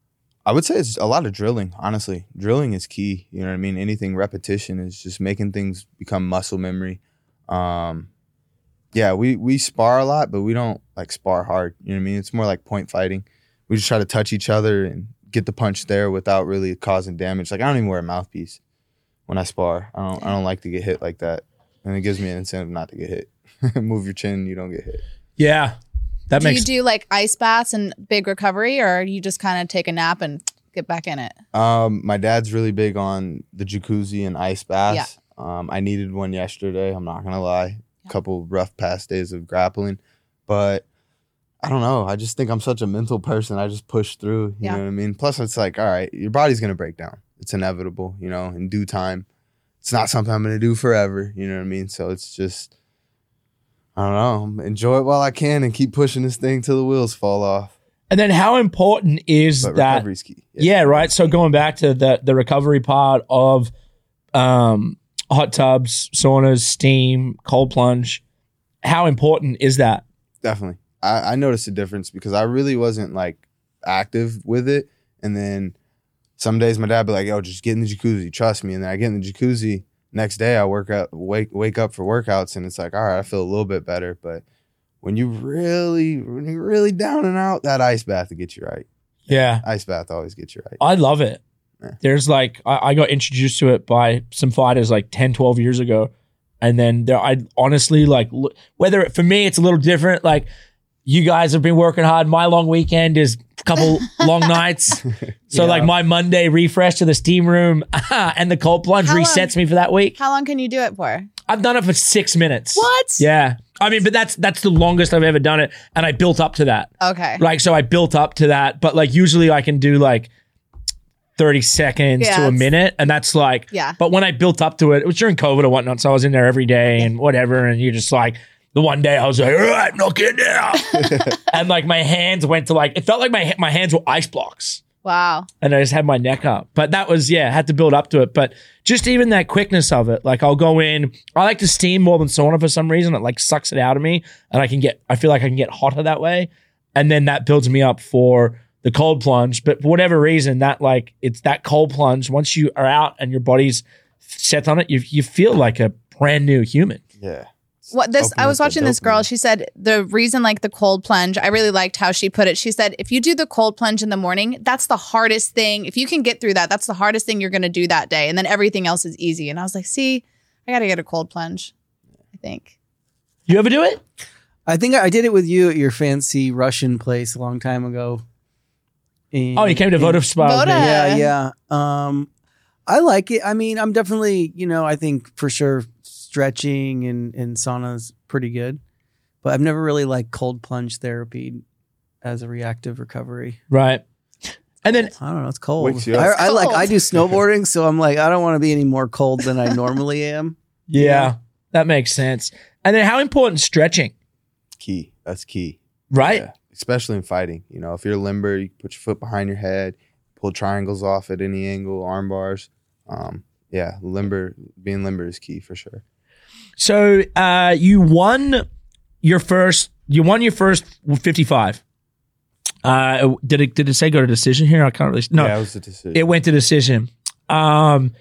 I would say it's a lot of drilling, honestly. Drilling is key. You know what I mean? Anything repetition is just making things become muscle memory. Um, yeah, we, we spar a lot, but we don't like spar hard. You know what I mean? It's more like point fighting. We just try to touch each other and get the punch there without really causing damage. Like I don't even wear a mouthpiece when I spar. I don't I don't like to get hit like that. And it gives me an incentive not to get hit. Move your chin, you don't get hit. Yeah. That do makes you do like ice baths and big recovery, or you just kind of take a nap and get back in it? Um, my dad's really big on the jacuzzi and ice baths. Um, I needed one yesterday. I'm not gonna lie. A couple rough past days of grappling, but I don't know. I just think I'm such a mental person. I just push through. You Yeah. know what I mean? Plus, it's like, all right, your body's gonna break down. It's inevitable. You know, in due time. It's not something I'm gonna do forever. You know what I mean? So it's just, I don't know. Enjoy it while I can and keep pushing this thing till the wheels fall off. And then how important is But that? recovery's key. Yeah, right. So going back to the the recovery part of um, hot tubs, saunas, steam, cold plunge, how important is that? Definitely. I, I noticed a difference because I really wasn't like active with it. And then some days my dad be like, yo, just get in the jacuzzi, trust me. And then I get in the jacuzzi, next day I work out, wake wake up for workouts, and it's like, all right, I feel a little bit better. But when you really, when you're really down and out, that ice bath will get you right. Yeah, Ice bath always gets you right. I love it. Yeah. There's like, I, I got introduced to it by some fighters like ten, twelve years ago. And then there, I honestly like, look, whether it, for me, it's a little different. Like, you guys have been working hard. My long weekend is a couple long nights. So Yeah. like my Monday refresh to the steam room and the cold plunge How long- resets me for that week. How long can you do it for? I've done it for six minutes. What? Yeah. I mean, but that's that's the longest I've ever done it. And I built up to that. Okay. Like, so I built up to that. But like usually I can do like thirty seconds Yeah, to a it's- minute. And that's like, Yeah. But when I built up to it, it was during COVID or whatnot. So I was in there every day and whatever. And you're just like, the one day I was like, all right, knock it down. And like my hands went to like, it felt like my my hands were ice blocks. Wow. And I just had my neck up. But that was, yeah, I had to build up to it. But just even that quickness of it, like I'll go in, I like to steam more than sauna for some reason. It like sucks it out of me. And I can get, I feel like I can get hotter that way. And then that builds me up for the cold plunge, but for whatever reason, that like it's that cold plunge. Once you are out and your body's set on it, you you feel like a brand new human. Yeah. What this? Open I was up that watching this girl. dopamine. She said the reason, like the cold plunge. I really liked how she put it. She said if you do the cold plunge in the morning, that's the hardest thing. If you can get through that, that's the hardest thing you're going to do that day, and then everything else is easy. And I was like, see, I got to get a cold plunge. I think. You ever do it? I think I did it with you at your fancy Russian place a long time ago. In- Oh, you came to in- Voda Spa. with me. Voda. Yeah, yeah. Um, I like it. I mean, I'm definitely, you know, I think for sure stretching and, and sauna's pretty good, but I've never really liked cold plunge therapy as a reactive recovery. Right. And then I don't know. It's cold. Wakes you I, up. I like. Cold. I do snowboarding, so I'm like, I don't want to be any more cold than I normally am. yeah, that makes sense. And then how important is stretching, Key. That's key. right? Yeah. Especially in fighting. You know, if you're limber, you put your foot behind your head, pull triangles off at any angle, arm bars. Um, yeah, limber, being limber is key for sure. So uh, you won your first. You won your first fifty-five. Uh, did it? Did it say go to decision here? I can't really. No, Yeah, it was a decision. it went to decision. Um,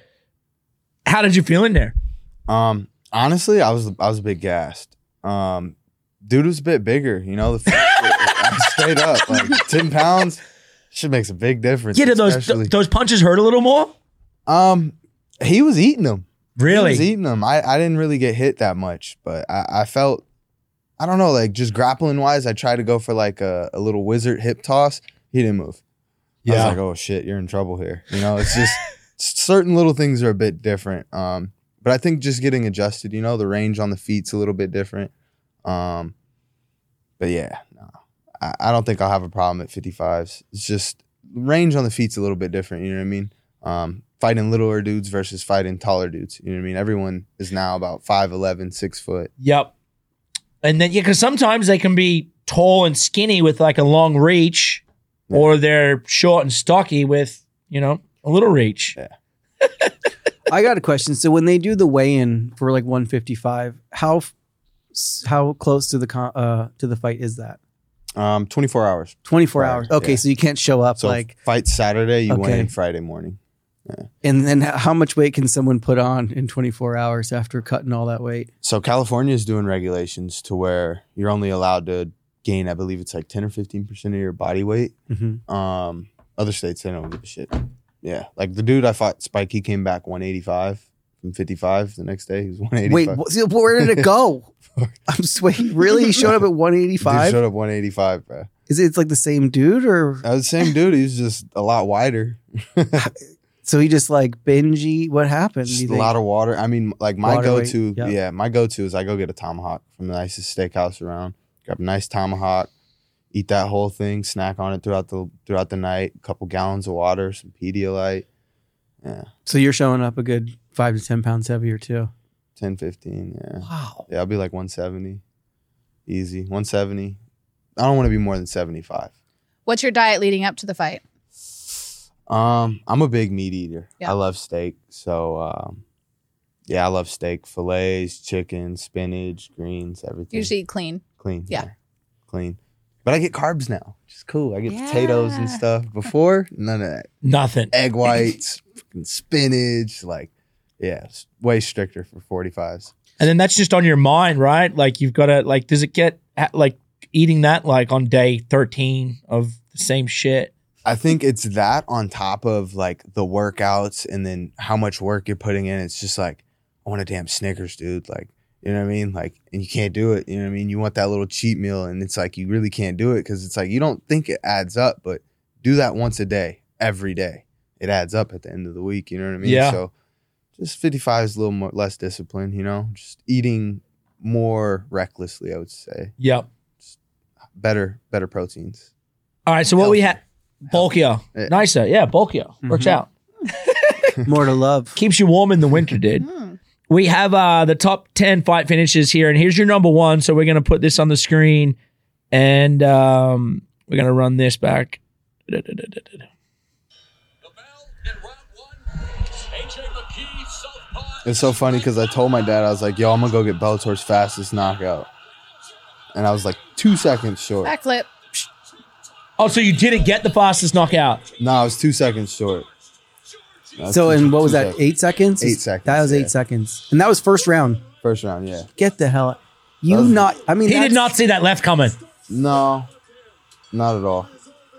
how did you feel in there? Um, honestly, I was I was a bit gassed. Um, dude was a bit bigger, you know. The straight up, like ten pounds, shit makes a big difference. Yeah, did those especially- th- those punches hurt a little more? um, he was eating them. He Really? was eating them. I, I didn't really get hit that much, but I, I felt, I don't know, like just grappling wise, I tried to go for like a, a little wizard hip toss. He didn't move. I was like, oh shit, you're in trouble here. You know, it's just certain little things are a bit different. Um, but I think just getting adjusted, you know, the range on the feet's a little bit different. Um, but yeah, no, I, I don't think I'll have a problem at fifty-fives. It's just range on the feet's a little bit different. You know what I mean? Um, fighting littler dudes versus fighting taller dudes. You know what I mean? Everyone is now about five eleven, six foot. Yep. And then yeah, because sometimes they can be tall and skinny with like a long reach, or they're short and stocky with you know a little reach. Yeah. I got a question. So when they do the weigh-in for like one fifty-five, how f- how close to the con- uh to the fight is that? Um, twenty-four hours. twenty-four Right, hours. Okay, yeah. so you can't show up So like. fight Saturday, you went Okay. in Friday morning. And then h- how much weight can someone put on in twenty-four hours after cutting all that weight? So California is doing regulations to where you're only allowed to gain, I believe it's like ten or fifteen percent of your body weight. Mm-hmm. Um, other states, they don't give a shit. Yeah. Like the dude I fought, Spike, he came back one eighty-five from fifty-five. The next day, he was one eighty-five. Wait, wh- where did it go? I'm just waiting. Really? He showed up at one Dude eighty-five? showed up one eighty-five, bro. Is it it's like the same dude or That was the same dude. He was just a lot wider. so he just like binge eat? What happened? do Just you a think? lot of water. I mean, like my Water weight, go-to, yeah. yeah, my go-to is I go get a tomahawk from the nicest steakhouse around. Grab a nice tomahawk, eat that whole thing, snack on it throughout the throughout the night. A couple gallons of water, some Pedialyte. Yeah, So you're showing up a good five to ten pounds heavier too. ten, fifteen. Yeah, Wow. yeah. I'll be like one seventy, easy. one seventy. I don't want to be more than seventy-five. What's your diet leading up to the fight? Um, I'm a big meat eater. Yeah. I love steak. So, um, yeah, I love steak, fillets, chicken, spinach, greens, everything. Usually eat clean. Clean. Yeah. Clean. But I get carbs now, which is cool. I get potatoes and Yeah. stuff. Before, none of that. Nothing. Egg whites, fucking spinach. Like, yeah, it's way stricter for forty-fives. And then that's just on your mind, right? Like you've got to like. Does it get like eating that like on day thirteen of the same shit? I think it's that on top of like the workouts and then how much work you're putting in. It's just like, I want a damn Snickers, dude. Like, you know what I mean? Like, and you can't do it. You know what I mean? You want that little cheat meal, and it's like you really can't do it because it's like you don't think it adds up, but do that once a day, every day. It adds up at the end of the week. You know what I mean? Yeah. So just fifty-five is a little more less discipline. You know, just eating more recklessly. I would say Yep. better, better proteins. All right. So what we had bulkier, Yeah. nicer, yeah, bulkier works Mhm. out. More to love. Keeps you warm in the winter, dude. We have uh, the top ten fight finishes here, and here's your number one. So we're going to put this on the screen, and um, we're going to run this back. It's so funny because I told my dad, I was like, yo, I'm going to go get Bellator's fastest knockout. And I was like two seconds short. Backflip. Oh, so you didn't get the fastest knockout? No, I was two seconds short. That's So, two- and what was two that? seconds. Eight seconds? Eight seconds, That was eight yeah. seconds. And that was first round. First round, yeah. Get the hell out. You That was- not, I mean, He did that's- not see that left coming. No, not at all.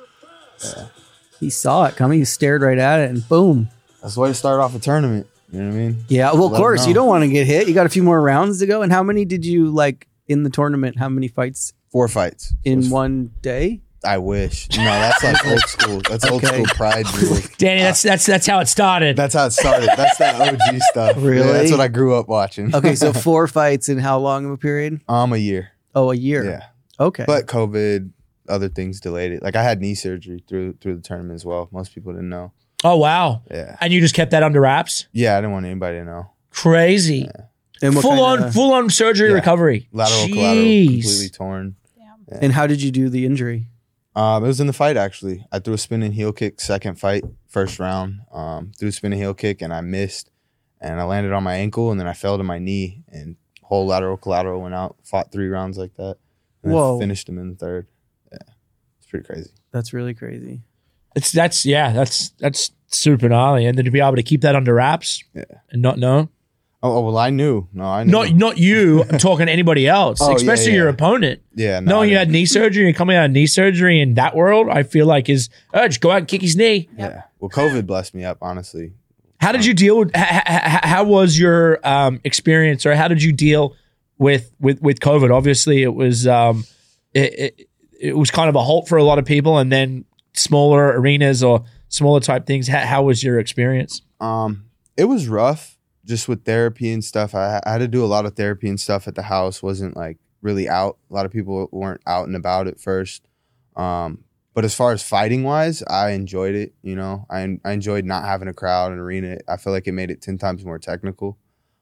He saw it coming. He stared right at it and boom. That's the way to start off a tournament. You know what I mean? Yeah. Well, of Let 'em course, know. you don't want to get hit. You got a few more rounds to go. And how many did you like in the tournament? How many fights Four fights. So in it's- one day? I wish. No, that's like old school. That's old Okay. school pride. Rule. Danny, that's that's that's how it started. That's how it started. That's that O G stuff. Yeah, Really? that's what I grew up watching. Okay. So four fights in how long of a period? um, a year. Oh, a year. Yeah, Okay. but COVID, other things delayed it. Like I had knee surgery through through the tournament as well. Most people didn't know. Oh wow. Yeah, And you just kept that under wraps? yeah. I didn't want anybody to know. Crazy. and what Full kinda- on full on surgery Yeah. recovery. Lateral, Jeez. collateral, completely torn. And how did you do the injury? Um, it was in the fight actually. I threw a spinning heel kick second fight, first round. Um, threw a spinning heel kick and I missed, and I landed on my ankle and then I fell to my knee and whole lateral collateral went out. Fought three rounds like that. And Whoa. then finished him in the third. Yeah, it's pretty crazy. That's really crazy. It's that's yeah, that's that's super gnarly. And then to be able to keep that under wraps Yeah. and not know. Oh, oh well, I knew. No, I knew. Not not you, I'm talking to anybody else, Oh, yeah, especially yeah. your opponent. yeah, no, Knowing I you had didn't. knee surgery and coming out of knee surgery in that world, I feel like is oh, just go out and kick his knee. Yeah. Well, COVID blessed me up, honestly. How did you deal with? How, how, how was your um, experience, or how did you deal with with with COVID? Obviously, it was um, it, it it was kind of a halt for a lot of people, and then smaller arenas or smaller type things. How, how was your experience? Um, it was rough just with therapy and stuff. I, I had to do a lot of therapy and stuff at the house. Wasn't like really out. A lot of people weren't out and about at first. Um, but as far as fighting wise, I enjoyed it. You know, I I enjoyed not having a crowd and arena. I feel like it made it ten times more technical.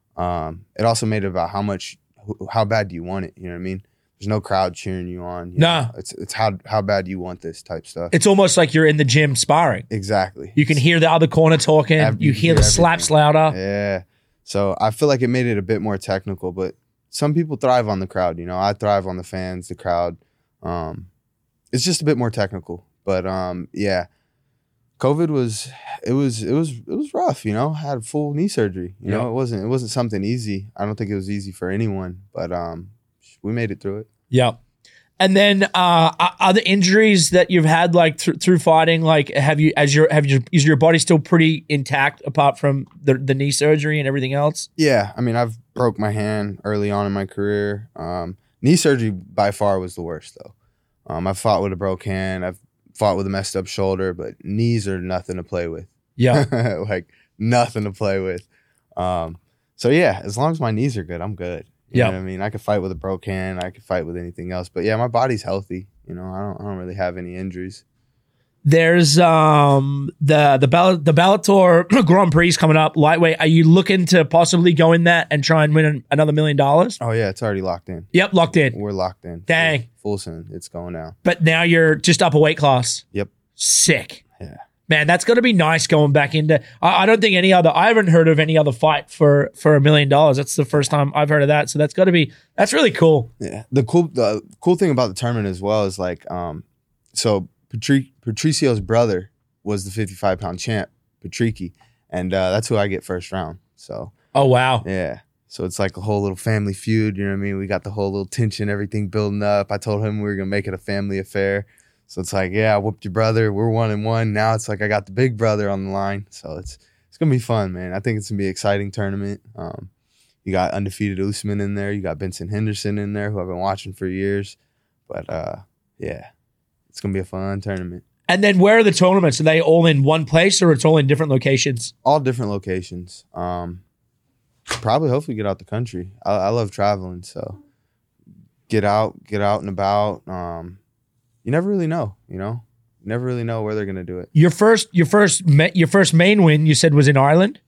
Um, it also made it about how much, how bad do you want it? You know what I mean? There's no crowd cheering you on. You Nah. know? It's it's how how bad do you want this type stuff. It's almost like you're in the gym sparring. Exactly. You can hear the other corner talking. Ev- you you hear hear the slaps louder. Yeah. So I feel like it made it a bit more technical, but some people thrive on the crowd. You know, I thrive on the fans, the crowd. Um, it's just a bit more technical, but um, yeah, COVID was it was it was it was rough. You know, I had full knee surgery. You Yeah. know, it wasn't it wasn't something easy. I don't think it was easy for anyone, but um, we made it through it. Yeah. And then uh, o- other injuries that you've had like th- through fighting, like have you as your have your is your body still pretty intact apart from the the knee surgery and everything else? Yeah, I mean, I've broke my hand early on in my career. Um, knee surgery by far was the worst, though. Um, I've fought with a broke hand. I've fought with a messed up shoulder, but knees are nothing to play with. Yeah. Like nothing to play with. Um, so yeah, as long as my knees are good, I'm good. You Yeah. know what I mean? I could fight with a broke hand. I could fight with anything else. But yeah, my body's healthy. You know, I don't I don't really have any injuries. There's um the the Ball- the Bellator Grand Prix coming up. Lightweight. Are you looking to possibly go in that and try and win an- another million dollars? Oh yeah, it's already locked in. Yep, locked in. We're locked in. Dang. Full, full send. It's going down. But now you're just up a weight class. Yep. Sick. Yeah. Man, that's going to be nice going back into. I, I don't think any other. I haven't heard of any other fight for for a million dollars. That's the first time I've heard of that. So that's got to be. That's really cool. Yeah. The cool the cool thing about the tournament as well is like um so Patri- Patricio's brother was the fifty-five pound champ, Patrici, and uh, that's who I get first round. So Oh wow. yeah. So it's like a whole little family feud, you know what I mean? We got the whole little tension, everything building up. I told him we were gonna make it a family affair. So it's like, yeah, I whooped your brother. We're one and one. Now it's like I got the big brother on the line. So it's it's gonna be fun, man. I think it's gonna be an exciting tournament. Um, you got undefeated Usman in there. You got Benson Henderson in there, who I've been watching for years. But uh, yeah, it's gonna be a fun tournament. And then where are the tournaments? Are they all in one place or it's all in different locations? All different locations. Um, probably, hopefully, get out the country. I, I love traveling, so get out, get out and about. Um, you never really know, you know. You never really know where they're gonna do it. Your first, your first, ma- your first main win you said was in Ireland.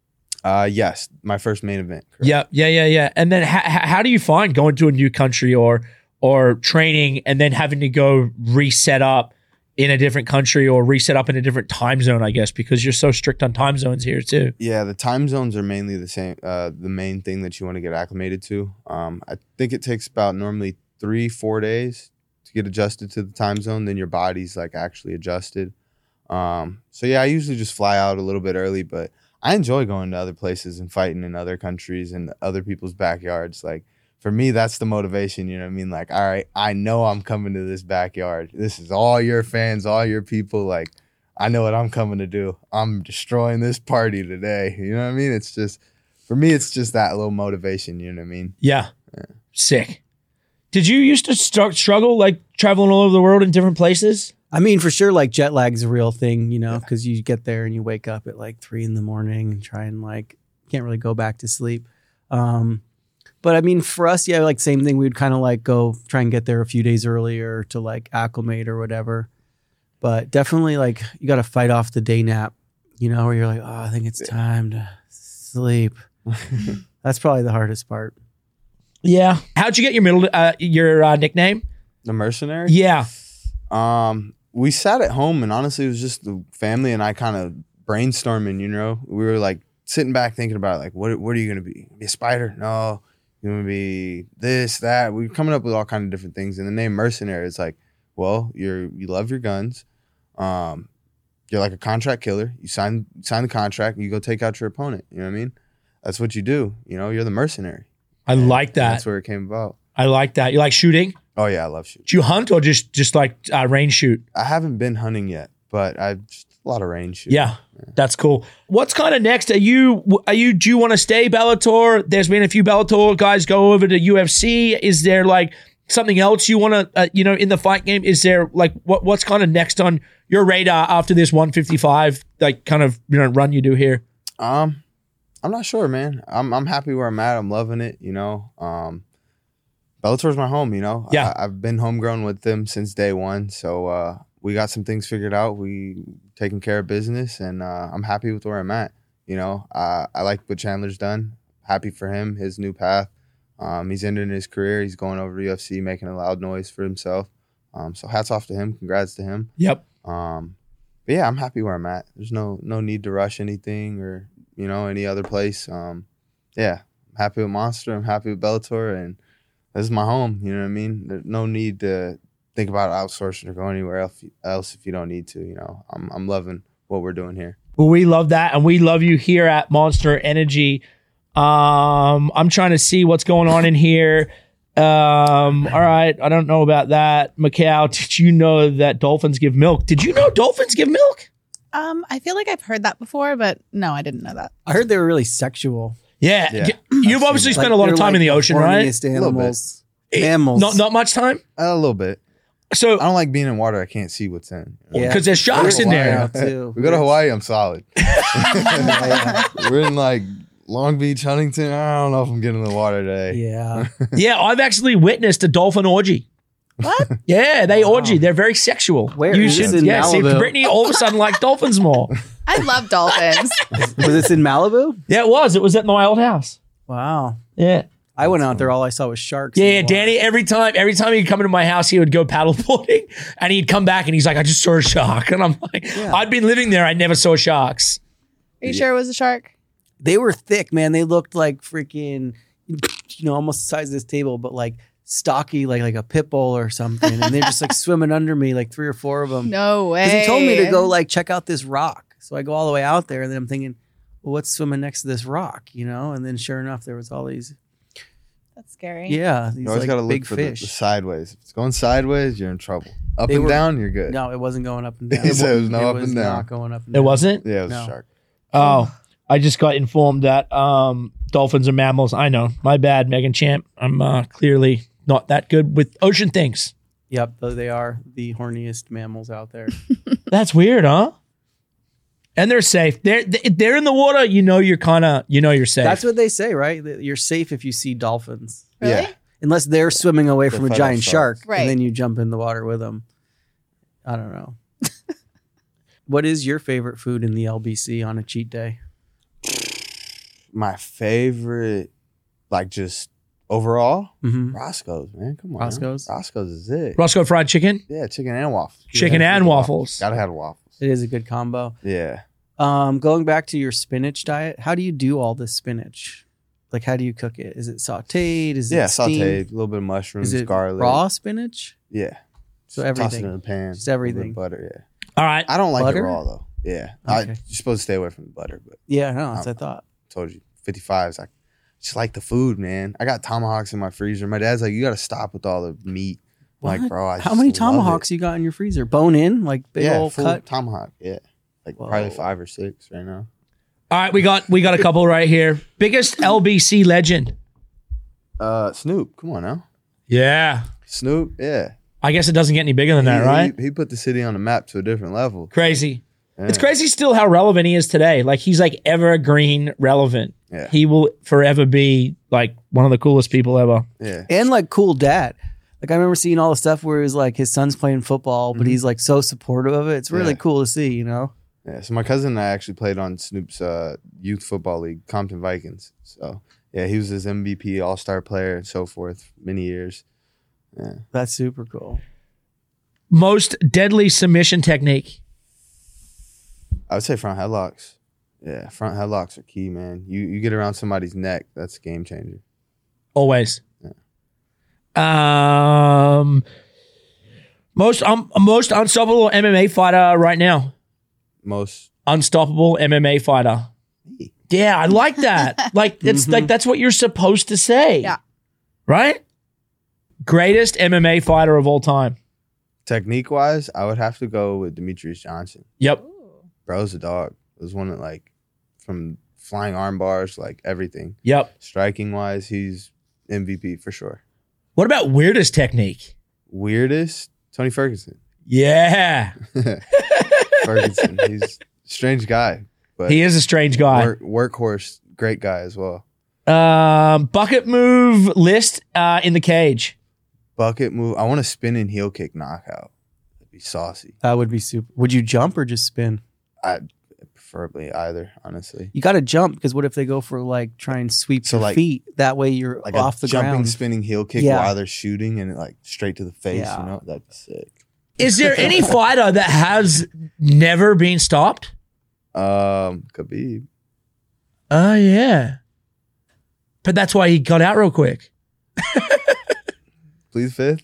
Uh, yes, my first main event. Correct. Yeah, yeah, yeah, yeah. And then ha- ha- how do you find going to a new country or or training and then having to go reset up in a different country or reset up in a different time zone? I guess because you're so strict on time zones here too. Yeah, the time zones are mainly the same. Uh, the main thing that you want to get acclimated to. Um, I think it takes about normally three, four days to get adjusted to the time zone, then your body's like actually adjusted. Um, so yeah, I usually just fly out a little bit early, but I enjoy going to other places and fighting in other countries and other people's backyards. Like for me, that's the motivation. You know what I mean? Like, all right, I know I'm coming to this backyard. This is all your fans, all your people. Like, I know what I'm coming to do. I'm destroying this party today. You know what I mean? It's just, for me, it's just that little motivation. You know what I mean? Yeah. yeah. Sick. Did you used to start struggle like traveling all over the world in different places? I mean, for sure, like jet lag's a real thing, you know, because you get there and you wake up at like three in the morning and try and like can't really go back to sleep. Um, but I mean, for us, yeah, like same thing. We'd kind of like go try and get there a few days earlier to like acclimate or whatever. But definitely, like you got to fight off the day nap, you know, where you're like, oh, I think it's time to sleep. That's probably the hardest part. Yeah. How'd you get your middle uh, your uh, nickname? The Mercenary? Yeah. Um, we sat at home and honestly, it was just the family and I kind of brainstorming, you know, we were like sitting back thinking about like, what, what are you going to be? Be a spider? No, you're going to be this, that. We were coming up with all kinds of different things. And the name Mercenary is like, well, you're, you love your guns. Um, you're like a contract killer. You sign, sign the contract and you go take out your opponent. You know what I mean? That's what you do. You know, you're the mercenary. I and, like that. That's where it came about. I like that. You like shooting? Oh yeah, I love shooting. Do you hunt or just just like uh, range shoot? I haven't been hunting yet, but I've just a lot of range shooting. Yeah, yeah. That's cool. What's kind of next? Are you are you do you want to stay Bellator? There's been a few Bellator guys go over to U F C. Is there like something else you want to uh, you know in the fight game? Is there like what what's kind of next on your radar after this one fifty-five like kind of you know run you do here? Um, I'm not sure, man. I'm I'm happy where I'm at. I'm loving it. You know, um. Bellator's my home, you know. Yeah. I, I've been homegrown with them since day one, so uh, we got some things figured out. We taking care of business, and uh, I'm happy with where I'm at. You know, uh, I like what Chandler's done. Happy for him, his new path. Um, he's ending his career. He's going over to U F C, making a loud noise for himself. Um, so hats off to him. Congrats to him. Yep. Um, but yeah, I'm happy where I'm at. There's no no need to rush anything or you know any other place. Um, yeah, I'm happy with Monster. I'm happy with Bellator, and this is my home, you know what I mean? There's no need to think about outsourcing or go anywhere else, else if you don't need to, you know. I'm I'm loving what we're doing here. Well, we love that, and we love you here at Monster Energy. Um, I'm trying to see what's going on in here. Um, all right, I don't know about that. Macau, did you know that dolphins give milk? Did you know dolphins give milk? Um, I feel like I've heard that before, but no, I didn't know that. I heard they were really sexual. Yeah. Yeah. You've obviously spent Like, a lot of they're time like in the the ocean, right? horniest animals. Mammals. Not not much time. A little bit. So I don't like being in water I can't see what's in. Yeah. because there's sharks in there. Hawaii too. We go to Hawaii, I'm solid. We're in like Long Beach, Huntington. I don't know if I'm getting in the water today. Yeah. Yeah, I've actually witnessed a dolphin orgy. What? Yeah, they orgy. They're very sexual. Where you is should, this in yeah, see, Malibu? Brittany all of a sudden liked dolphins more. I love dolphins. Was this in Malibu? Yeah, it was. It was at my old house. Wow. Yeah. I went out there. All I saw was sharks. in Yeah, the yeah, water. Danny, every time every time he'd come into my house, he would go paddleboarding and he'd come back and he's like, I just saw a shark. And I'm like, Yeah. I'd been living there. I never saw sharks. Are you sure it was a shark? They were thick, man. They looked like freaking, you know, almost the size of this table, but like stocky, like like a pit bull or something. And they're just like swimming under me, like three or four of them. No way. Because he told me to go like check out this rock. So I go all the way out there, and then I'm thinking, well, what's swimming next to this rock, you know? And then sure enough, there was all these, That's scary. yeah, these You always like got to big look for the, the fish. sideways. If it's going sideways, you're in trouble. Up They and were- down, you're good. No, it wasn't going up and down. It said it was no It up was and down. not going up and It down. wasn't? Yeah, it was No. a shark. Oh, I just got informed that um, dolphins are mammals. I know. My bad, Megan Champ. I'm uh, clearly not that good with ocean things. Yep, though they are the horniest mammals out there. That's weird, huh? And they're safe. They're they're in the water. You know, you're kind of you know you're safe. That's what they say, right? That you're safe if you see dolphins. Really? Yeah. Unless they're swimming away Go from a fight giant off shark, sharks. Right. and then you jump in the water with them. I don't know. What is your favorite food in the L B C on a cheat day? My favorite, like just overall, Mm-hmm. Roscoe's, man. Come on. Roscoe's? Roscoe's is it. Roscoe fried chicken, Yeah, chicken and waffles. chicken Yeah, and with waffles. Gotta have waffles. It is a good combo. Yeah. Um, going back to your spinach diet, how do you do all this spinach? Like, how do you cook it? Is it sautéed? Is Yeah, it steamed? sauteed, a little bit of mushrooms, Is it garlic. raw spinach? Yeah. So Toss it everything. in a pan. Just a little bit everything. of butter, yeah. All right. I don't like Butter? it raw though. Yeah, I, Okay. you're supposed to stay away from the butter, but Yeah, no, that's Um, what I thought. I told you, fifty-fives. I just like the food, man. I got tomahawks in my freezer. My dad's like, you got to stop with all the meat. I'm like, What? bro, I How just many love tomahawks it. you got in your freezer? Bone in, like big Yeah, old full cut. tomahawk. Yeah, like Whoa. probably five or six right now. All right. We got we got a couple right here. Biggest L B C legend. Uh, Snoop, come on now. Yeah. Snoop, yeah. I guess it doesn't get any bigger than that, He- right? He, he put the city on the map to a different level. Crazy. Yeah. It's crazy still how relevant he is today. Like he's like evergreen relevant. Yeah. He will forever be like one of the coolest people ever. Yeah. And like cool dad. Like I remember seeing all the stuff where he's like his son's playing football, but he's like so supportive of it. It's really Mm-hmm. Yeah. cool to see, you know? Yeah. So my cousin and I actually played on Snoop's uh, youth football league, Compton Vikings. So yeah, he was his M V P, All Star player, and so forth, many years. Yeah. That's super cool. Most deadly submission technique. I would say front headlocks. Yeah, front headlocks are key, man. You you get around somebody's neck, that's a game changer. Always. Um, most um, most unstoppable M M A fighter right now. Most Unstoppable M M A fighter. me. Yeah, I like that. Like it's like that's what you're supposed to say. Yeah. Right? Greatest M M A fighter of all time. Technique wise, I would have to go with Demetrius Johnson. Yep. Bro's a dog. It was one that like from flying arm bars, like everything. Yep. Striking wise, he's M V P for sure. What about weirdest technique? Weirdest, Tony Ferguson. Yeah. Ferguson. He's a strange guy, but He is a strange guy. work, workhorse, great guy as well. Um, bucket move list uh, in the cage. Bucket move. I want a spinning heel kick knockout. That'd be saucy. That would be super. Would you jump or just spin? I preferably either, honestly. You got to jump because what if they go for like try and sweep So, your like- feet? That way you're Like off a the jumping, ground. spinning heel kick Yeah. while they're shooting and it like straight to the face. Yeah. You know, that'd be sick. Is there any fighter that has never been stopped? Um, Khabib. Oh, yeah. But that's why he got out real quick. Please fifth.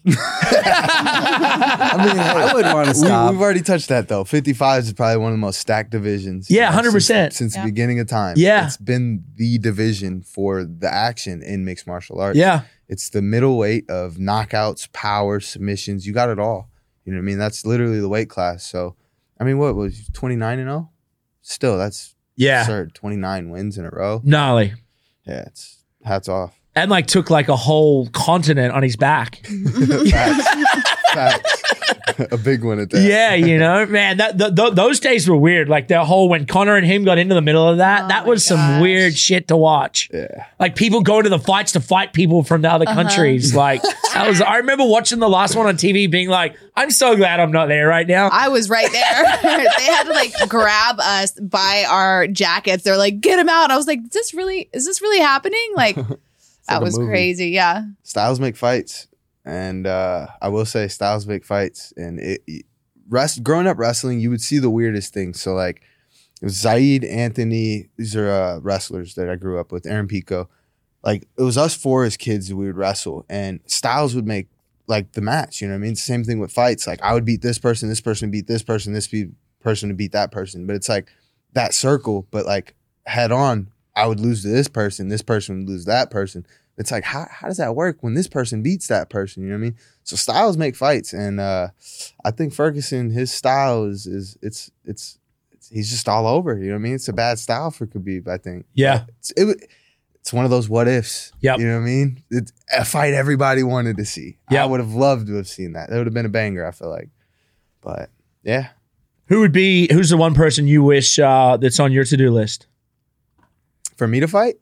I mean, I would want to We, stop. we've already touched that though. fifty-five is probably one of the most stacked divisions. Yeah, you know, one hundred percent. Since, since Yeah. the beginning of time. Yeah. It's been the division for the action in mixed martial arts. Yeah. It's the middleweight of knockouts, power, submissions. You got it all. You know what I mean? That's literally the weight class. So, I mean, what was twenty-nine and oh? Still, that's Yeah. absurd. twenty-nine wins in a row. Gnarly. Yeah, it's hats off. And like took like a whole continent on his back. Facts. Facts. A big one at that. Yeah, you know, man, that th- th- those days were weird. Like the whole when Connor and him got into the middle of that, Oh that my was some gosh. weird shit to watch. Yeah. Like people go to the fights to fight people from the other Uh-huh. countries. Like I was, I remember watching the last one on T V, being like, "I'm so glad I'm not there right now." I was right there. They had to like grab us by our jackets. They're like, "Get him out!" I was like, "Is this really? Is this really happening?" Like, that like a was movie. crazy. Yeah. Styles make fights, and uh, I will say styles make fights. And it, it- rest growing up wrestling, you would see the weirdest things. So like it was Zaid, Anthony, these are uh, wrestlers that I grew up with. Aaron Pico, like it was us four as kids who we would wrestle, and Styles would make like the match. You know what I mean? Same thing with fights. Like I would beat this person, this person beat this person, this be- person to beat that person. But it's like that circle, but like head on. I would lose to this person, this person would lose to that person. It's like, how, how does that work when this person beats that person? You know what I mean? So styles make fights. And uh, I think Ferguson, his style is, is it's, it's, it's, he's just all over. You know what I mean? It's a bad style for Khabib, I think. Yeah. It's, it, would- it's one of those what ifs. Yep. You know what I mean? It's a fight everybody wanted to see. I Yep. would have loved to have seen that. That would have been a banger, I feel like. But yeah. Who would be? Who's the one person you wish uh, that's on your to do list? For me to fight?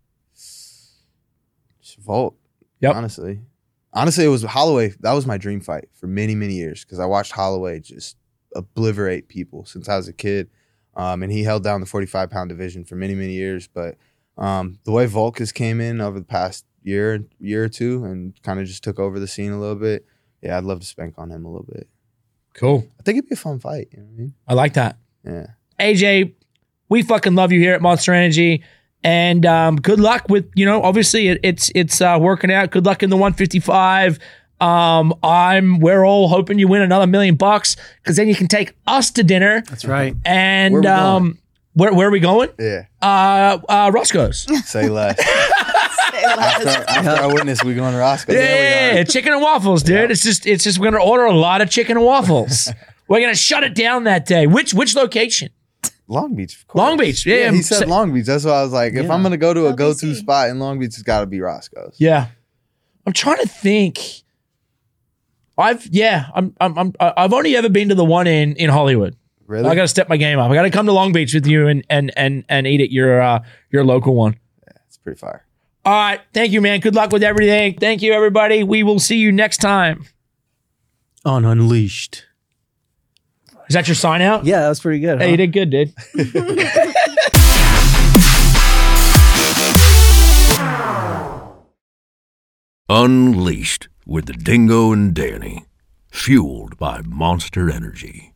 Volt. Yep. Honestly. Honestly, it was Holloway. That was my dream fight for many, many years because I watched Holloway just obliterate people since I was a kid. Um, and he held down the forty-five pound division for many, many years. But um, the way Volk came in over the past year, year or two and kind of just took over the scene a little bit, yeah, I'd love to spank on him a little bit. Cool. I think it'd be a fun fight. You know what I mean? I like that. Yeah. A J, we fucking love you here at Monster Energy. And um, good luck with, you know, obviously it, it's it's uh, working out. Good luck in the one fifty-five. Um, I'm. We're all hoping you win another million bucks because then you can take us to dinner. That's right. And Where we going? um, where where are we going? Yeah. Uh, uh, Roscoe's. Say less. Say less. after, after I witness, we going to Roscoe. Yeah, There we yeah, are. yeah, chicken and waffles, dude. It's just, it's just, we're gonna order a lot of chicken and waffles. We're gonna shut it down that day. Which, which location? Long Beach. Of course. Long Beach. Yeah, he said so- Long Beach. That's why I was like, if Yeah. I'm gonna go to a L B C. go-to spot in Long Beach, it's got to be Roscoe's. Yeah, I'm trying to think. I've yeah, I'm, I'm, I'm, I've only ever been to the one in in Hollywood. Really? I got to step my game up. I got to come to Long Beach with you and and and and eat at your uh, your local one. It's pretty fire. All right, thank you, man. Good luck with everything. Thank you, everybody. We will see you next time. On Unleashed. Is that your sign out? Yeah, that was pretty good. Hey, huh? you did good, dude. Unleashed with the Dingo and Danny. Fueled by Monster Energy.